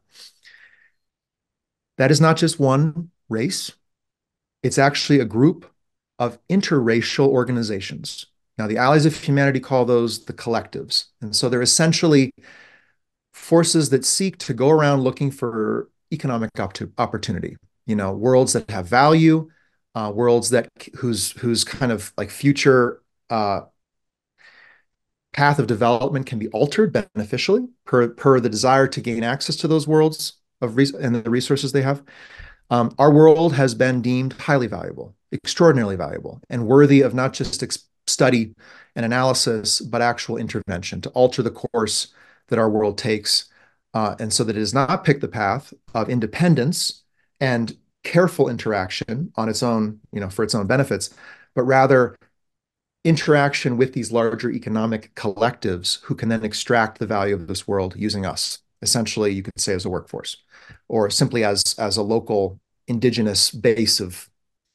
C: That is not just one race. It's actually a group of interracial organizations. Now, the Allies of Humanity call those the collectives. And so they're essentially forces that seek to go around looking for economic opportunity, you know, worlds that have value, uh, worlds that whose whose kind of like future uh, path of development can be altered beneficially per, per the desire to gain access to those worlds of res- and the resources they have. Um, our world has been deemed highly valuable, extraordinarily valuable, and worthy of not just ex- study and analysis, but actual intervention to alter the course that our world takes, uh, and so that it does not pick the path of independence and careful interaction on its own, you know, for its own benefits, but rather interaction with these larger economic collectives who can then extract the value of this world using us, essentially, you could say as a workforce, or simply as, as a local indigenous base of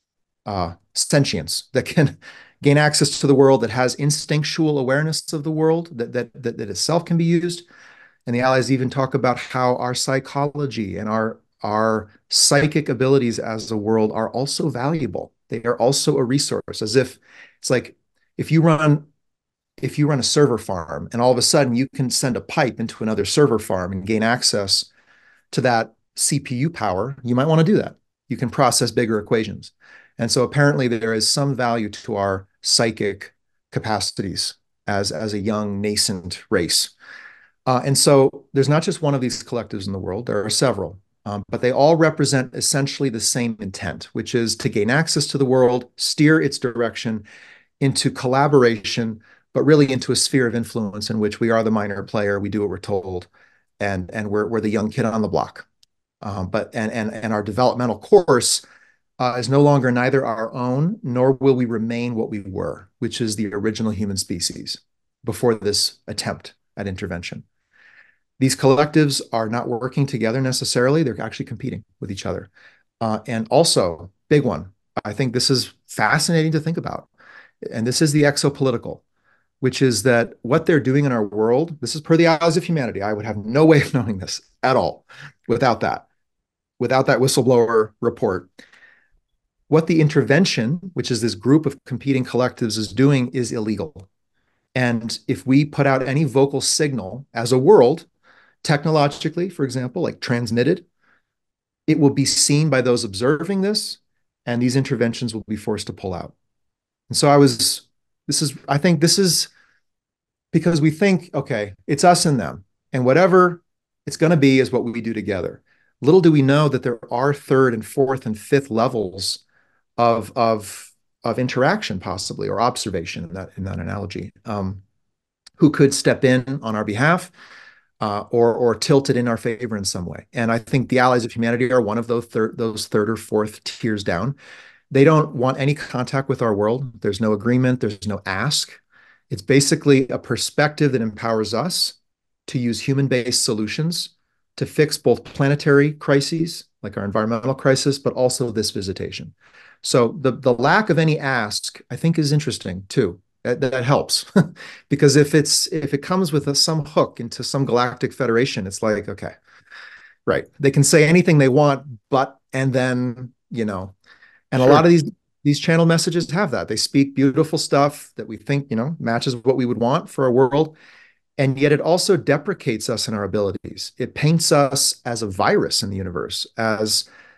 C: uh, sentience that can gain access to the world, that has instinctual awareness of the world, that, that, that, that itself can be used. And the Allies even talk about how our psychology and our, our psychic abilities as a world are also valuable. They are also a resource, as if it's like, if you run if you run a server farm and all of a sudden you can send a pipe into another server farm and gain access to that C P U power, you might want to do that. You can process bigger equations. And so apparently there is some value to our psychic capacities as, as a young nascent race. Uh, and so there's not just one of these collectives in the world, there are several, um, but they all represent essentially the same intent, which is to gain access to the world, steer its direction into collaboration, but really into a sphere of influence in which we are the minor player, we do what we're told, and and we're we're the young kid on the block. Um, but and and and our developmental course uh, is no longer neither our own, nor will we remain what we were, which is the original human species before this attempt at intervention. These collectives are not working together necessarily; they're actually competing with each other. Uh, and also, big one, I think this is fascinating to think about. And this is the exopolitical, which is that what they're doing in our world, this is per the Eyes of Humanity. I would have no way of knowing this at all without that, without that whistleblower report. What the intervention, which is this group of competing collectives, is doing is illegal. And if we put out any vocal signal as a world, technologically, for example, like transmitted, it will be seen by those observing this, and these interventions will be forced to pull out. And so I was, this is, I think this is because we think, okay, it's us and them, and whatever it's going to be is what we do together. Little do we know that there are third and fourth and fifth levels of, of, of interaction, possibly, or observation in that, in that analogy, um, who could step in on our behalf uh, or, or tilt it in our favor in some way. And I think the Allies of Humanity are one of those third, those third or fourth tiers down. They don't want any contact with our world. There's no agreement. There's no ask. It's basically a perspective that empowers us to use human-based solutions to fix both planetary crises, like our environmental crisis, but also this visitation. So the, the lack of any ask, I think, is interesting too. That, that helps because if it's if it comes with a, some hook into some galactic federation, it's like, okay, right. They can say anything they want, but, and then, you know, and sure. A lot of these these channel messages have that. They speak beautiful stuff that we think, you know, matches what we would want for a world. And yet it also deprecates us in our abilities. It paints us as a virus in the universe, as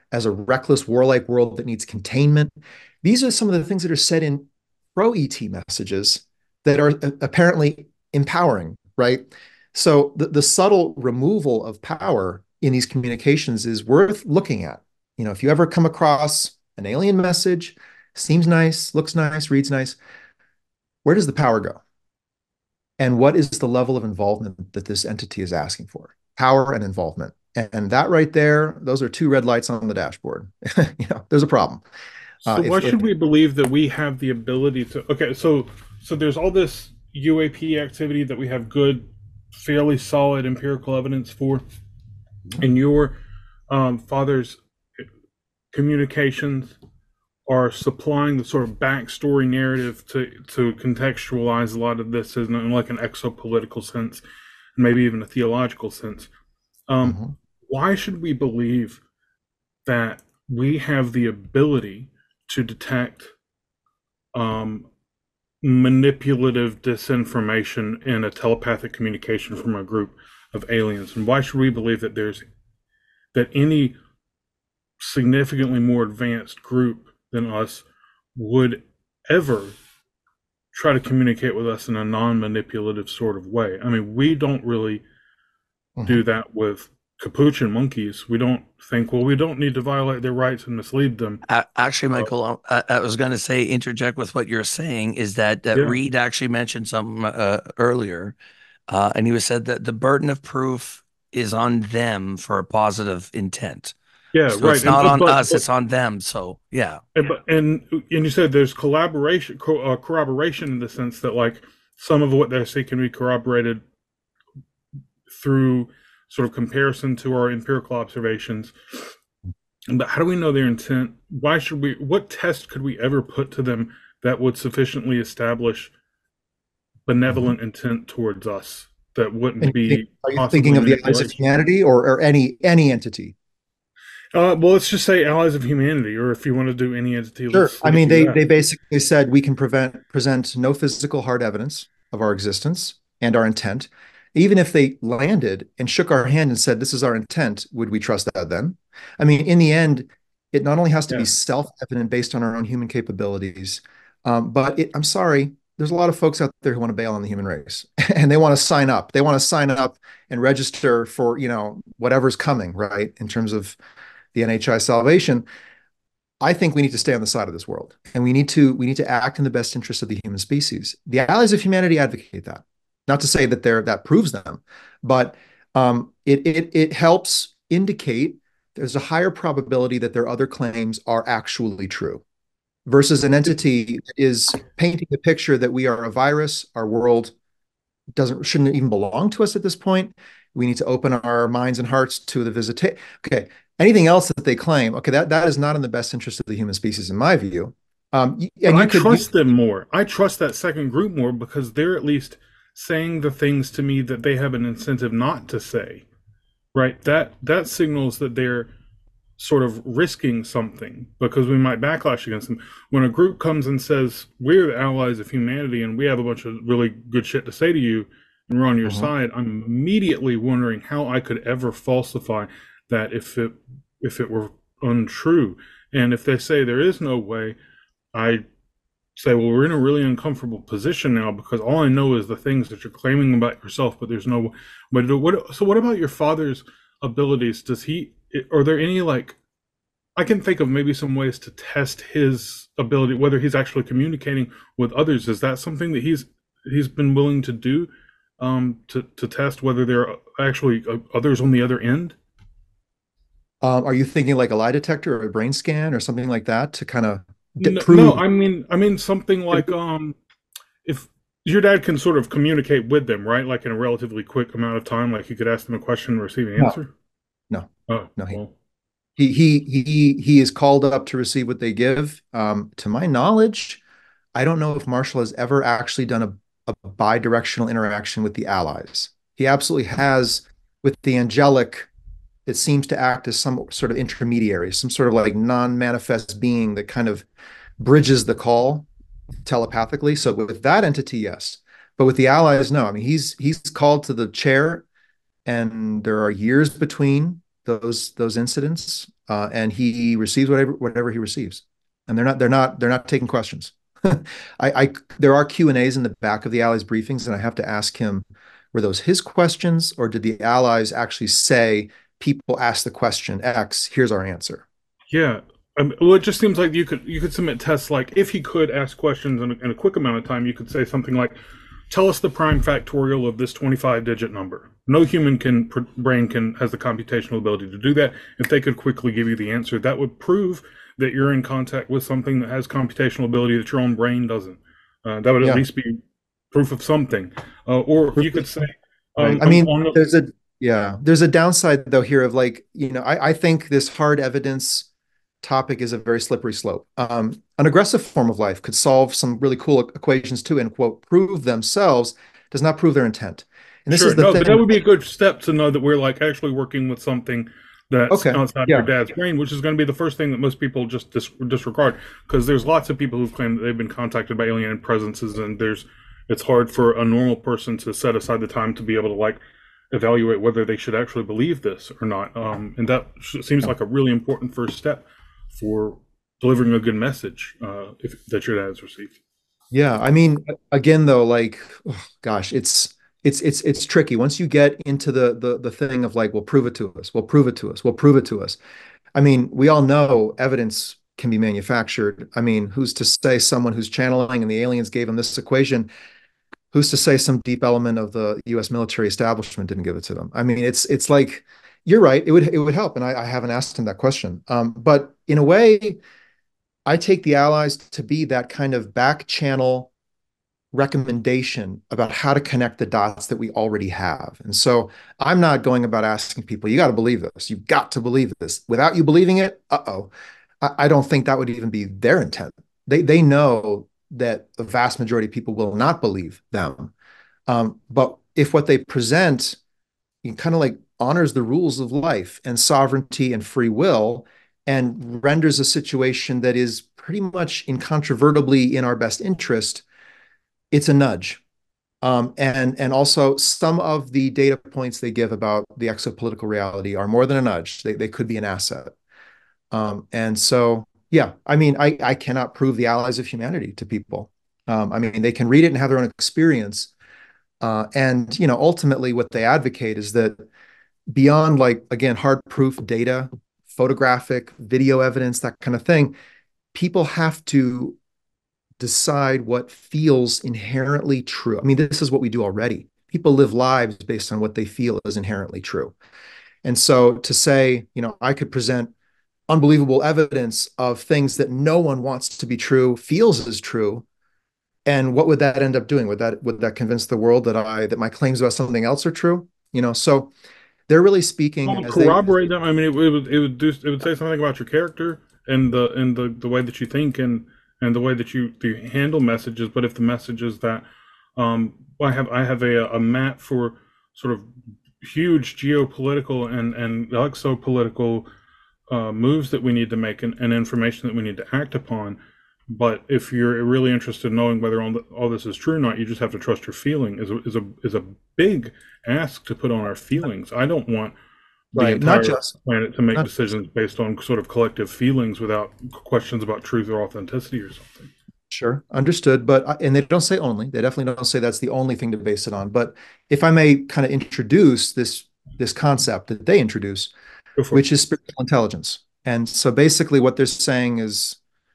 C: as a reckless, warlike world that needs containment. These are some of the things that are said in pro-E T messages that are apparently empowering, right? So the, the subtle removal of power in these communications is worth looking at. You know, if you ever come across an alien message, seems nice, looks nice, reads nice, where does the power go? And what is the level of involvement that this entity is asking for? Power and involvement. And that right there, those are two red lights on the dashboard. You know, there's a problem.
B: So
C: Uh,
B: why
C: if, if,
B: should we believe that we have the ability to? Okay, so so there's all this U A P activity that we have good, fairly solid empirical evidence for, and your um, father's communications are supplying the sort of backstory narrative to to contextualize a lot of this in like an exopolitical sense, and maybe even a theological sense. Um,
C: Mhm.
B: Why should we believe that we have the ability to detect um, manipulative disinformation in a telepathic communication from a group of aliens? And why should we believe that there's that any significantly more advanced group than us would ever try to communicate with us in a non-manipulative sort of way? I mean, we don't really do
C: Mhm.
B: that with capuchin monkeys. We don't think, well, we don't need to violate their rights and mislead them.
A: A- Actually,
B: Uh,
A: Michael, I, I was going to say, interject with what you're saying is that, that
B: yeah,
A: Reed actually mentioned something uh, earlier, uh, and he was said that the burden of proof is on them for a positive intent.
B: yeah,
A: So
B: right.
A: it's
B: And
A: not
B: but
A: on
B: but
A: us,
B: but
A: it's on them. So yeah.
B: and but- and, and you said there's collaboration, co- uh, corroboration in the sense that like some of what they say can be corroborated through sort of comparison to our empirical observations. But how do we know their intent? Why should we? What test could we ever put to them that would sufficiently establish
C: Mhm.
B: benevolent intent towards us that
C: And
B: wouldn't
C: you think,
B: be
C: are you
B: possibly
C: thinking of the eyes of
B: manipulation?
C: humanity or, or any any entity?
B: Uh, well, let's just say allies of humanity, or if you want to do any entity,
C: Sure.
B: let's
C: I
B: let's
C: mean,
B: do
C: they
B: that.
C: they basically said we can prevent present no physical hard evidence of our existence and our intent. Even if they landed and shook our hand and said, "This is our intent," would we trust that then? I mean, in the end, it not only has to be
B: Yeah,
C: self-evident based on our own human capabilities, um, but it, I'm sorry, there's a lot of folks out there who want to bail on the human race and they want to sign up. They want to sign up and register for, you know, whatever's coming, right? In terms of the N H I salvation. I think we need to stay on the side of this world, and we need to we need to act in the best interest of the human species. The allies of humanity advocate that. Not to say that they're that proves them, but um, it it it helps indicate there's a higher probability that their other claims are actually true versus an entity that is painting the picture that we are a virus, our world doesn't shouldn't even belong to us at this point. We need to open our minds and hearts to the visitation. Okay, anything else that they claim, okay, that that is not in the best interest of the human species, in my view. Um,
B: but
C: and
B: I
C: you could, you,
B: trust them more. I trust that second group more because they're at least saying the things to me that they have an incentive not to say. Right? That that signals that they're sort of risking something because we might backlash against them. When a group comes and says, we're the allies of humanity and we have a bunch of really good shit to say to you and we're on your
C: Mhm.
B: side, I'm immediately wondering how I could ever falsify that if it if it were untrue. And if they say there is no way, I say, well, we're in a really uncomfortable position now because all I know is the things that you're claiming about yourself, but there's no. But what? So what about your father's abilities? Does he? Are there any like? I can think of maybe some ways to test his ability, whether he's actually communicating with others. Is that something that he's he's been willing to do um, to to test whether there are actually uh, others on the other end?
C: Um, are you thinking like a lie detector or a brain scan or something like that to kind of
B: No, no,
C: prove?
B: I mean, I mean something like um, if your dad can sort of communicate with them, right? Like in a relatively quick amount of time, like you could ask them a question and receive an
C: No,
B: answer.
C: no,
B: Oh,
C: no. He
B: well,
C: he he he he is called up to receive what they give. Um, to my knowledge, I don't know if Marshall has ever actually done a, a bi-directional interaction with the Allies. He absolutely has with the angelic. It seems to act as some sort of intermediary, some sort of like non-manifest being that kind of bridges the call telepathically. So with that entity, yes. But with the Allies, no. I mean, he's he's called to the chair, and there are years between. those those incidents, uh, and he receives whatever whatever he receives, and they're not they're not they're not taking questions. I, I there are Q and A's in the back of the allies briefings, and I have to ask him, were those his questions, or did the allies actually say, people ask the question X, here's our answer?
B: Yeah. Um, well, it just seems like you could you could submit tests like if he could ask questions in a, in a quick amount of time, you could say something like, "Tell us the prime factorial of this twenty-five digit number." No human can brain can has the computational ability to do that. If they could quickly give you the answer, that would prove that you're in contact with something that has computational ability that your own brain doesn't. Uh, that would at
C: Yeah.
B: least be proof of something. Uh, or you could say,
C: Right.
B: um,
C: I mean,
B: on the,
C: there's a yeah, there's a downside though here of like, you know, I, I think this hard evidence topic is a very slippery slope. Um, an aggressive form of life could solve some really cool equations too, and quote, prove themselves, does not prove their intent. And this
B: sure,
C: is the
B: no, but
C: thing.
B: that would be a good step to know that we're like actually working with something that's
C: Okay.
B: outside
C: Yeah.
B: your dad's brain, which is going to be the first thing that most people just dis- disregard, because there's lots of people who've claimed that they've been contacted by alien presences, and there's it's hard for a normal person to set aside the time to be able to like evaluate whether they should actually believe this or not. Um, and that seems like a really important first step for delivering a good message uh, if, that your dad has received.
C: Yeah. I mean, again, though, like, oh, gosh, it's it's it's it's tricky. Once you get into the the the thing of like, well, prove it to us, we'll prove it to us, we'll prove it to us. I mean, we all know evidence can be manufactured. I mean, who's to say someone who's channeling and the aliens gave him this equation? Who's to say some deep element of the U S military establishment didn't give it to them? I mean, it's it's like you're right. It would it would help, and I, I haven't asked him that question. Um, but in a way, I take the allies to be that kind of back channel recommendation about how to connect the dots that we already have. And so I'm not going about asking people, you got to believe this. You've got to believe this. Without you believing it, uh-oh. I, I don't think that would even be their intent. They they know that the vast majority of people will not believe them. Um, but if what they present kind of like honors the rules of life and sovereignty and free will and renders a situation that is pretty much incontrovertibly in our best interest, it's a nudge. Um, and and also some of the data points they give about the exopolitical reality are more than a nudge. They they could be an asset. Um, and so yeah, I mean, I I cannot prove the allies of humanity to people. Um, I mean, they can read it and have their own experience. Uh, and you know, ultimately, what they advocate is that beyond like again hard proof data, photographic, video evidence, that kind of thing, people have to decide what feels inherently true. I mean, this is what we do already. People live lives based on what they feel is inherently true. And so to say, you know, I could present unbelievable evidence of things that no one wants to be true, feels is true. And what would that end up doing? Would that would that convince the world that I that my claims about something else are true? You know, so they're really speaking
B: Well,
C: as they
B: corroborate them. I mean, it, it would it would do it would say something about your character and the and the, the way that you think and and the way that you, you handle messages. But if the message is that um, I have I have a, a map for sort of huge geopolitical and and exopolitical uh, moves that we need to make and, and information that we need to act upon. But if you're really interested in knowing whether all, the, all this is true or not, you just have to trust your feeling. is a, is a is a big ask to put on our feelings. I don't want the
C: right,
B: entire
C: not just
B: planet to make
C: not
B: decisions based on sort of collective feelings without questions about truth or authenticity or something.
C: sure understood, but uh, and they don't say only. They definitely don't say that's the only thing to base it on. But if I may kind of introduce this this concept that they introduce,
B: Go for it.
C: which is spiritual intelligence. And so basically what they're saying is,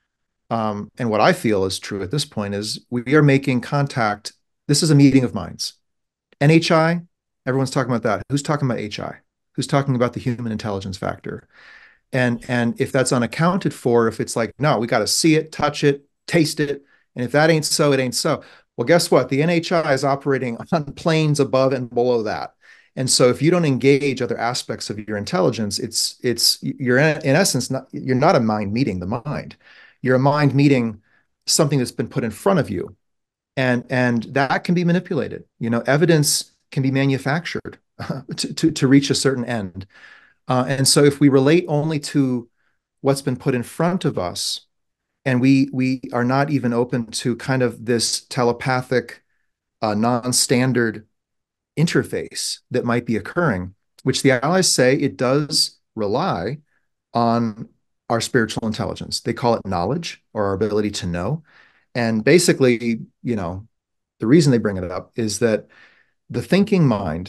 C: um, and what I feel is true at this point is we are making contact. This is a meeting of minds. N H I, everyone's talking about that. Who's talking about H I? Who's talking about the human intelligence factor? And and if that's unaccounted for, if it's like, no, we got to see it, touch it, taste it, and if that ain't so, it ain't so. Well, guess what? The N H I is operating on planes above and below that. And so if you don't engage other aspects of your intelligence, it's it's you're in, in essence not you're not a mind meeting the mind. You're a mind meeting something that's been put in front of you. And and that can be manipulated. You know, evidence can be manufactured to, to, to reach a certain end. Uh, and so if we relate only to what's been put in front of us, and we we are not even open to kind of this telepathic, uh, non-standard interface that might be occurring, which the allies say it does rely on our spiritual intelligence. They call it knowledge or our ability to know. And basically, you know, the reason they bring it up is that the thinking mind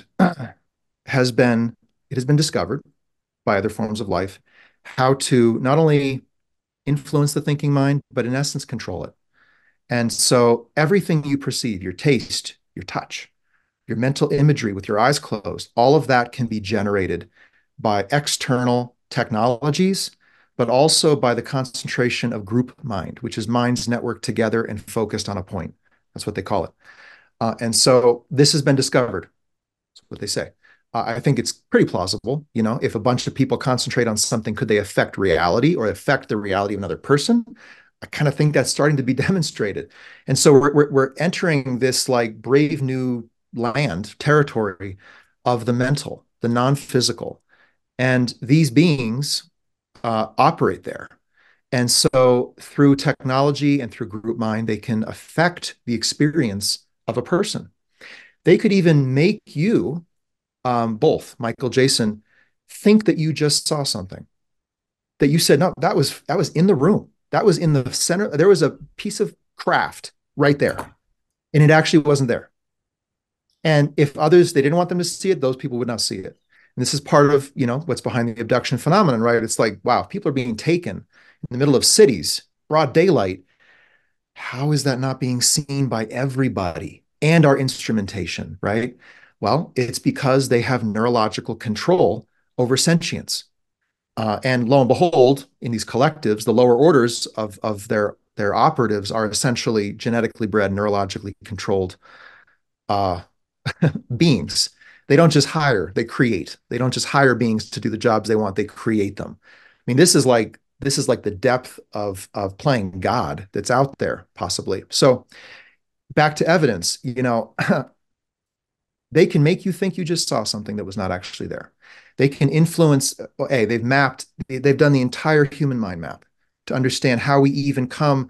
C: has been, it has been discovered by other forms of life how to not only influence the thinking mind, but in essence, control it. And so everything you perceive, your taste, your touch, your mental imagery with your eyes closed, all of that can be generated by external technologies, but also by the concentration of group mind, which is minds networked together and focused on a point. That's what they call it. Uh, and so this has been discovered. That's what they say. Uh, I think it's pretty plausible. You know, if a bunch of people concentrate on something, could they affect reality or affect the reality of another person? I kind of think that's starting to be demonstrated. And so we're, we're, we're entering this like brave new land, territory of the mental, the non-physical. And these beings uh, operate there. And so through technology and through group mind, they can affect the experience of a person. They could even make you, um, both, Michael, Jason, think that you just saw something, that you said, no, that was that was in the room. That was in the center. There was a piece of craft right there, and it actually wasn't there. And if others, they didn't want them to see it, those people would not see it. And this is part of, you know, what's behind the abduction phenomenon, right? It's like, wow, people are being taken in the middle of cities, broad daylight. How is that not being seen by everybody and our instrumentation, right? Well, it's because they have neurological control over sentience. Uh, and lo and behold, in these collectives, the lower orders of, of their, their operatives are essentially genetically bred, neurologically controlled uh, beings. They don't just hire, they create. They don't just hire beings to do the jobs they want, they create them. I mean, this is like this is like the depth of, of playing God that's out there, possibly. So back to evidence, you know, they can make you think you just saw something that was not actually there. They can influence, hey, they've mapped, they've done the entire human mind map to understand how we even come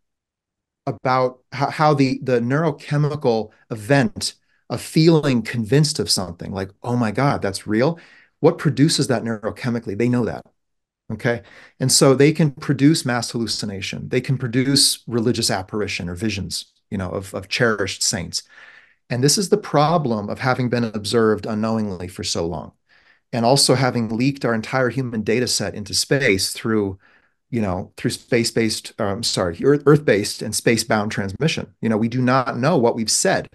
C: about how, how the, the neurochemical event of feeling convinced of something like, oh my God, that's real. What produces that neurochemically? They know that. Okay. And so they can produce mass hallucination. They can produce religious apparition or visions, you know, of, of cherished saints. And this is the problem of having been observed unknowingly for so long. And also having leaked our entire human data set into space through, you know, through space-based, um, sorry, Earth-based and space-bound transmission. You know, we do not know what we've said.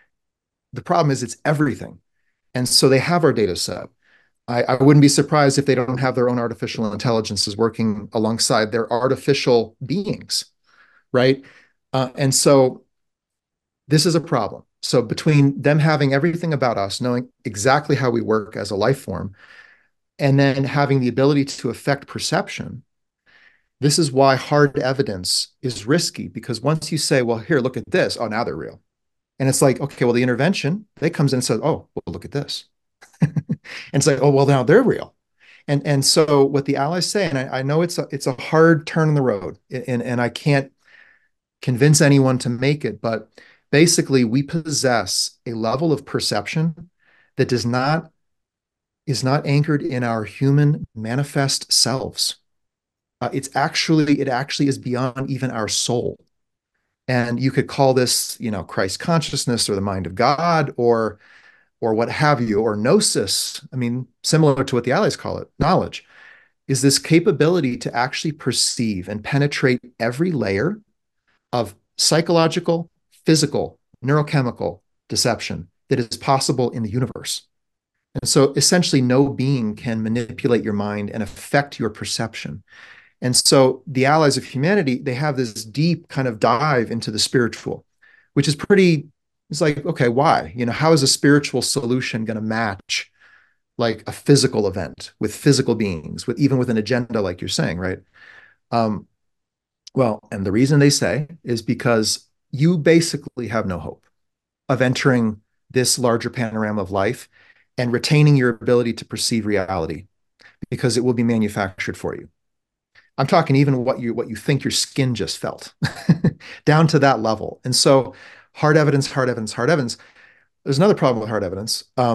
C: The problem is it's everything. And so they have our data set. I, I wouldn't be surprised if they don't have their own artificial intelligences working alongside their artificial beings, right? Uh, and so this is a problem. So between them having everything about us, knowing exactly how we work as a life form, and then having the ability to affect perception, this is why hard evidence is risky, because once you say, well, here, look at this, oh, now they're real. And it's like, okay, well, the intervention, they comes in and says, oh, well, look at this. And it's like, oh, well, now they're real. And and so what the allies say, and I, I know it's a, it's a hard turn in the road, and, and I can't convince anyone to make it, but basically we possess a level of perception that does not, is not anchored in our human manifest selves. Uh, it's actually, it actually is beyond even our soul. And you could call this, you know, Christ consciousness or the mind of God or or what have you, or gnosis. I mean, similar to what the allies call it, knowledge, is this capability to actually perceive and penetrate every layer of psychological, physical, neurochemical deception that is possible in the universe. And so essentially no being can manipulate your mind and affect your perception. And so the allies of humanity, they have this deep kind of dive into the spiritual, which is pretty, it's like, okay, why? You know, how is a spiritual solution going to match like a physical event with physical beings, with even with an agenda, like you're saying, right? Um, well, and the reason they say is because you basically have no hope of entering this larger panorama of life and retaining your ability to perceive reality because it will be manufactured for you. I'm talking even what you what you think your skin just felt, down to that level. And so hard evidence, hard evidence, hard evidence. There's another problem with hard evidence. Um,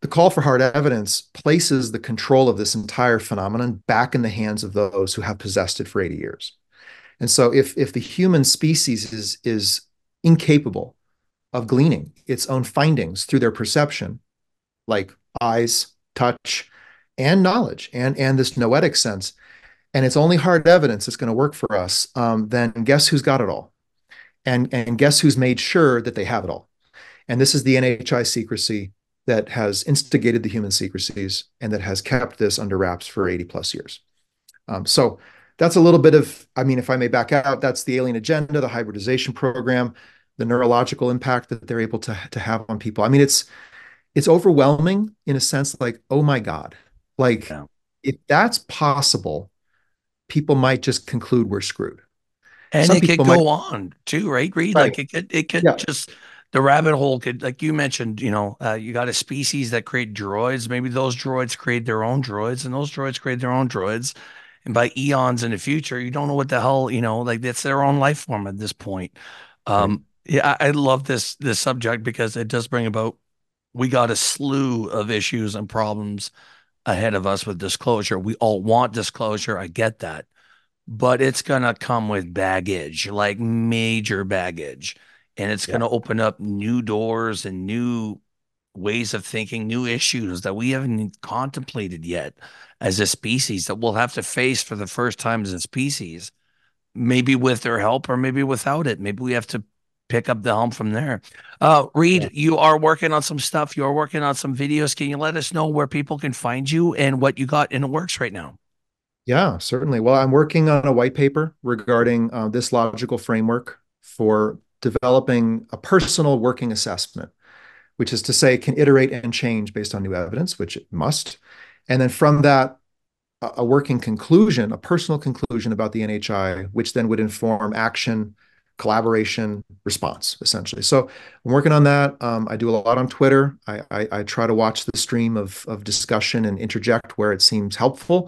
C: the call for hard evidence places the control of this entire phenomenon back in the hands of those who have possessed it for eighty years. And so if if the human species is is incapable of gleaning its own findings through their perception, like eyes, touch, and knowledge, and and this noetic sense, and it's only hard evidence that's going to work for us, um, then guess who's got it all? And and guess who's made sure that they have it all? And this is the N H I secrecy that has instigated the human secrecies and that has kept this under wraps for eighty plus years. Um, so that's a little bit of, I mean, if I may back out, that's the alien agenda, the hybridization program, the neurological impact that they're able to, to have on people. I mean, it's it's overwhelming in a sense, like, oh my God, like
A: Yeah.
C: if that's possible, people might just conclude we're screwed.
A: And
C: Some
A: it could
C: people might,
A: go on too, right, Reed?
C: right?
A: Like it could, it could
C: Yeah,
A: just the rabbit hole could, like you mentioned, you know, uh, you got a species that create droids. Maybe those droids create their own droids, and those droids create their own droids. And by eons in the future, you don't know what the hell, you know, like that's their own life form at this point.
C: right.
A: Um, yeah, I, I love this this subject because it does bring about. We got a slew of issues and problems ahead of us with disclosure. We all want disclosure. I get that, but it's going to come with baggage, like major baggage. And it's
C: Yeah,
A: going to open up new doors and new ways of thinking, new issues that we haven't contemplated yet as a species that we'll have to face for the first time as a species, maybe with their help or maybe without it. Maybe we have to pick up the helm from there. Uh,
C: yeah.
A: Reed, you are working on some stuff. You are working on some videos. Can you let us know where people can find you and what you got in the works right now?
C: Yeah, certainly. Well, I'm working on a white paper regarding uh, this logical framework for developing a personal working assessment, which is to say, can iterate and change based on new evidence, which it must. And then from that, a a working conclusion, a personal conclusion about the N H I, which then would inform action, collaboration, response, essentially. So I'm working on that. Um, I do a lot on Twitter. I, I, I try to watch the stream of, of discussion and interject where it seems helpful.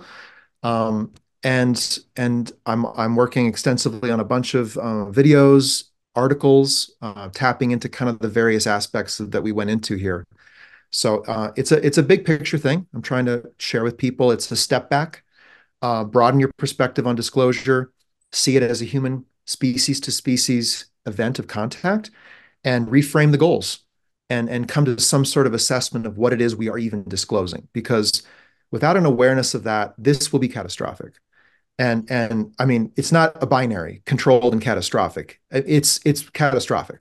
C: Um, and and I'm I'm working extensively on a bunch of uh, videos, articles, uh, tapping into kind of the various aspects that we went into here. So uh, it's a it's a big picture thing. I'm trying to share with people. It's a step back, uh, broaden your perspective on disclosure, see it as a human species to species event of contact, and reframe the goals, and and come to some sort of assessment of what it is we are even disclosing. Because without an awareness of that, this will be catastrophic. And and I mean, it's not a binary, controlled and catastrophic. It's it's catastrophic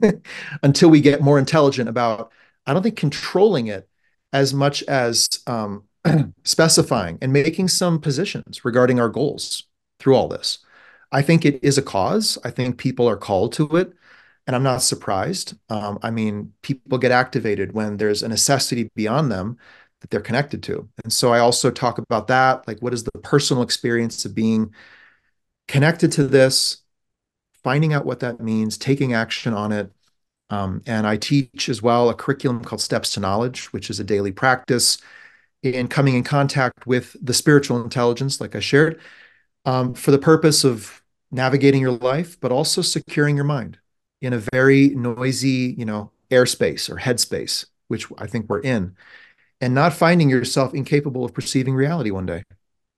C: until we get more intelligent about, I don't think controlling it as much as um, specifying and making some positions regarding our goals through all this. I think it is a cause. I think people are called to it, and I'm not surprised. Um, I mean, people get activated when there's a necessity beyond them that they're connected to. And so I also talk about that, like what is the personal experience of being connected to this, finding out what that means, taking action on it. Um, and I teach as well a curriculum called Steps to Knowledge, which is a daily practice in coming in contact with the spiritual intelligence, like I shared, um, for the purpose of navigating your life, but also securing your mind in a very noisy, you know, airspace or headspace, which I think we're in, and not finding yourself incapable of perceiving reality one day.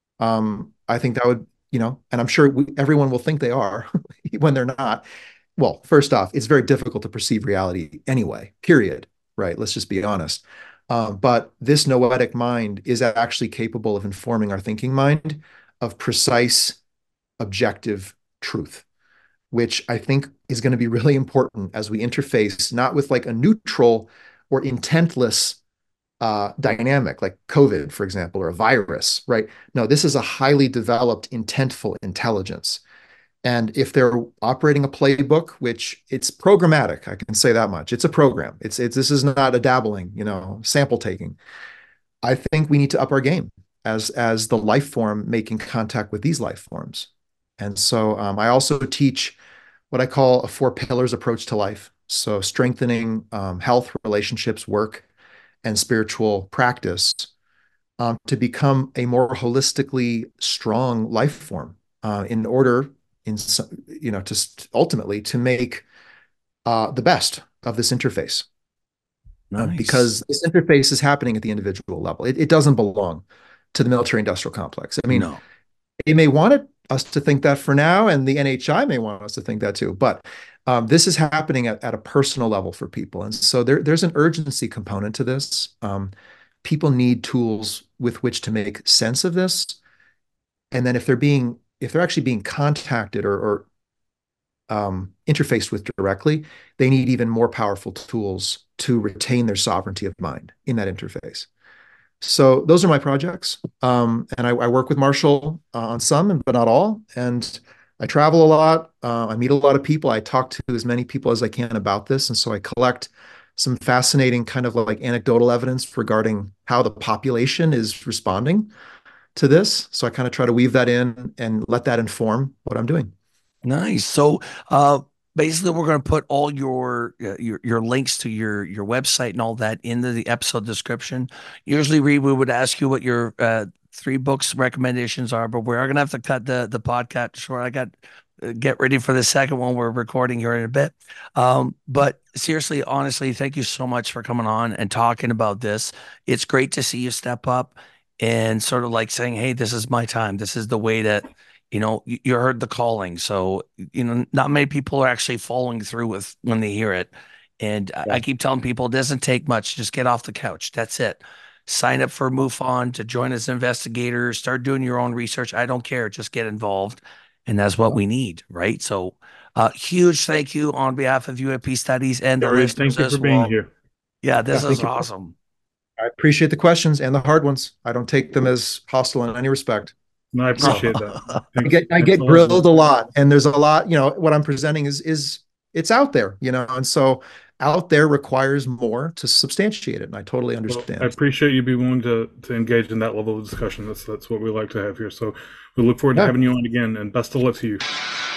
C: Um, I think that would, you know, and I'm sure we, everyone will think they are when they're not. Well, first off, it's very difficult to perceive reality anyway, period. Right? Let's just be honest. Uh, but this noetic mind is actually capable of informing our thinking mind of precise, objective truth, which I think is going to be really important as we interface not with like a neutral or intentless uh, dynamic like COVID, for example, or a virus, right? No, this is a highly developed, intentful intelligence. And if they're operating a playbook, which it's programmatic, I can say that much. It's a program. It's it's this is not a dabbling, you know, sample taking. I think we need to up our game as as the life form making contact with these life forms. And so um, I also teach what I call a four pillars approach to life. So strengthening um, health, relationships, work, and spiritual practice um, to become a more holistically strong life form uh, in order, in you know, to ultimately to make uh, the best of this interface. uh,
A: Nice.
C: because this interface is happening at the individual level. It, it doesn't belong to the military industrial complex. I mean,
A: No.
C: they may want it, us to think that for now, and the N H I may want us to think that too. But um, this is happening at, at a personal level for people. And so there, there's an urgency component to this. Um, people need tools with which to make sense of this. And then if they're being, if they're actually being contacted or, or um, interfaced with directly, they need even more powerful tools to retain their sovereignty of mind in that interface. So those are my projects, um, and I, I work with Marshall uh, on some, but not all. And I travel a lot. Uh, I meet a lot of people. I talk to as many people as I can about this, and so I collect some fascinating kind of like anecdotal evidence regarding how the population is responding to this. So I kind of try to weave that in and let that inform what I'm doing.
A: Nice. So, uh, basically, we're going to put all your uh, your your links to your your website and all that into the episode description. Usually, Reed, we would ask you what your uh, three books recommendations are, but we're going to have to cut the the podcast short. I got uh, get ready for the second one we're recording here in a bit. Um, but seriously, honestly, thank you so much for coming on and talking about this. It's great to see you step up and sort of like saying, "Hey, this is my time. This is the way that." You know, you, you heard the calling. So, you know, not many people are actually following through with when they hear it. And I,
C: Yeah.
A: I keep telling people it doesn't take much. Just get off the couch. That's it. Sign up for MUFON to join as investigators, start doing your own research. I don't care. Just get involved. And that's what we need, right? So, uh, huge thank you on behalf of U A P Studies and the
B: Darius,
A: listeners
B: thank you for
A: as
B: being
A: well.
B: here.
A: Yeah,
C: Yeah,
A: this is
C: thank you.
A: awesome.
C: I appreciate the questions and the hard ones. I don't take them as hostile in any respect.
B: No, I
C: So
B: appreciate that.
C: I
B: Thanks.
C: get I
B: Thanks
C: get
B: a lot.
C: grilled a lot, and there's a lot, you know, what I'm presenting is is it's out there, you know, and so out there requires more to substantiate it, and I totally
B: Well, I
C: understand.
B: appreciate you being willing to to engage in that level of discussion. That's that's what we like to have here. So we look forward to
C: Yeah.
B: having you on again, and best of luck to you.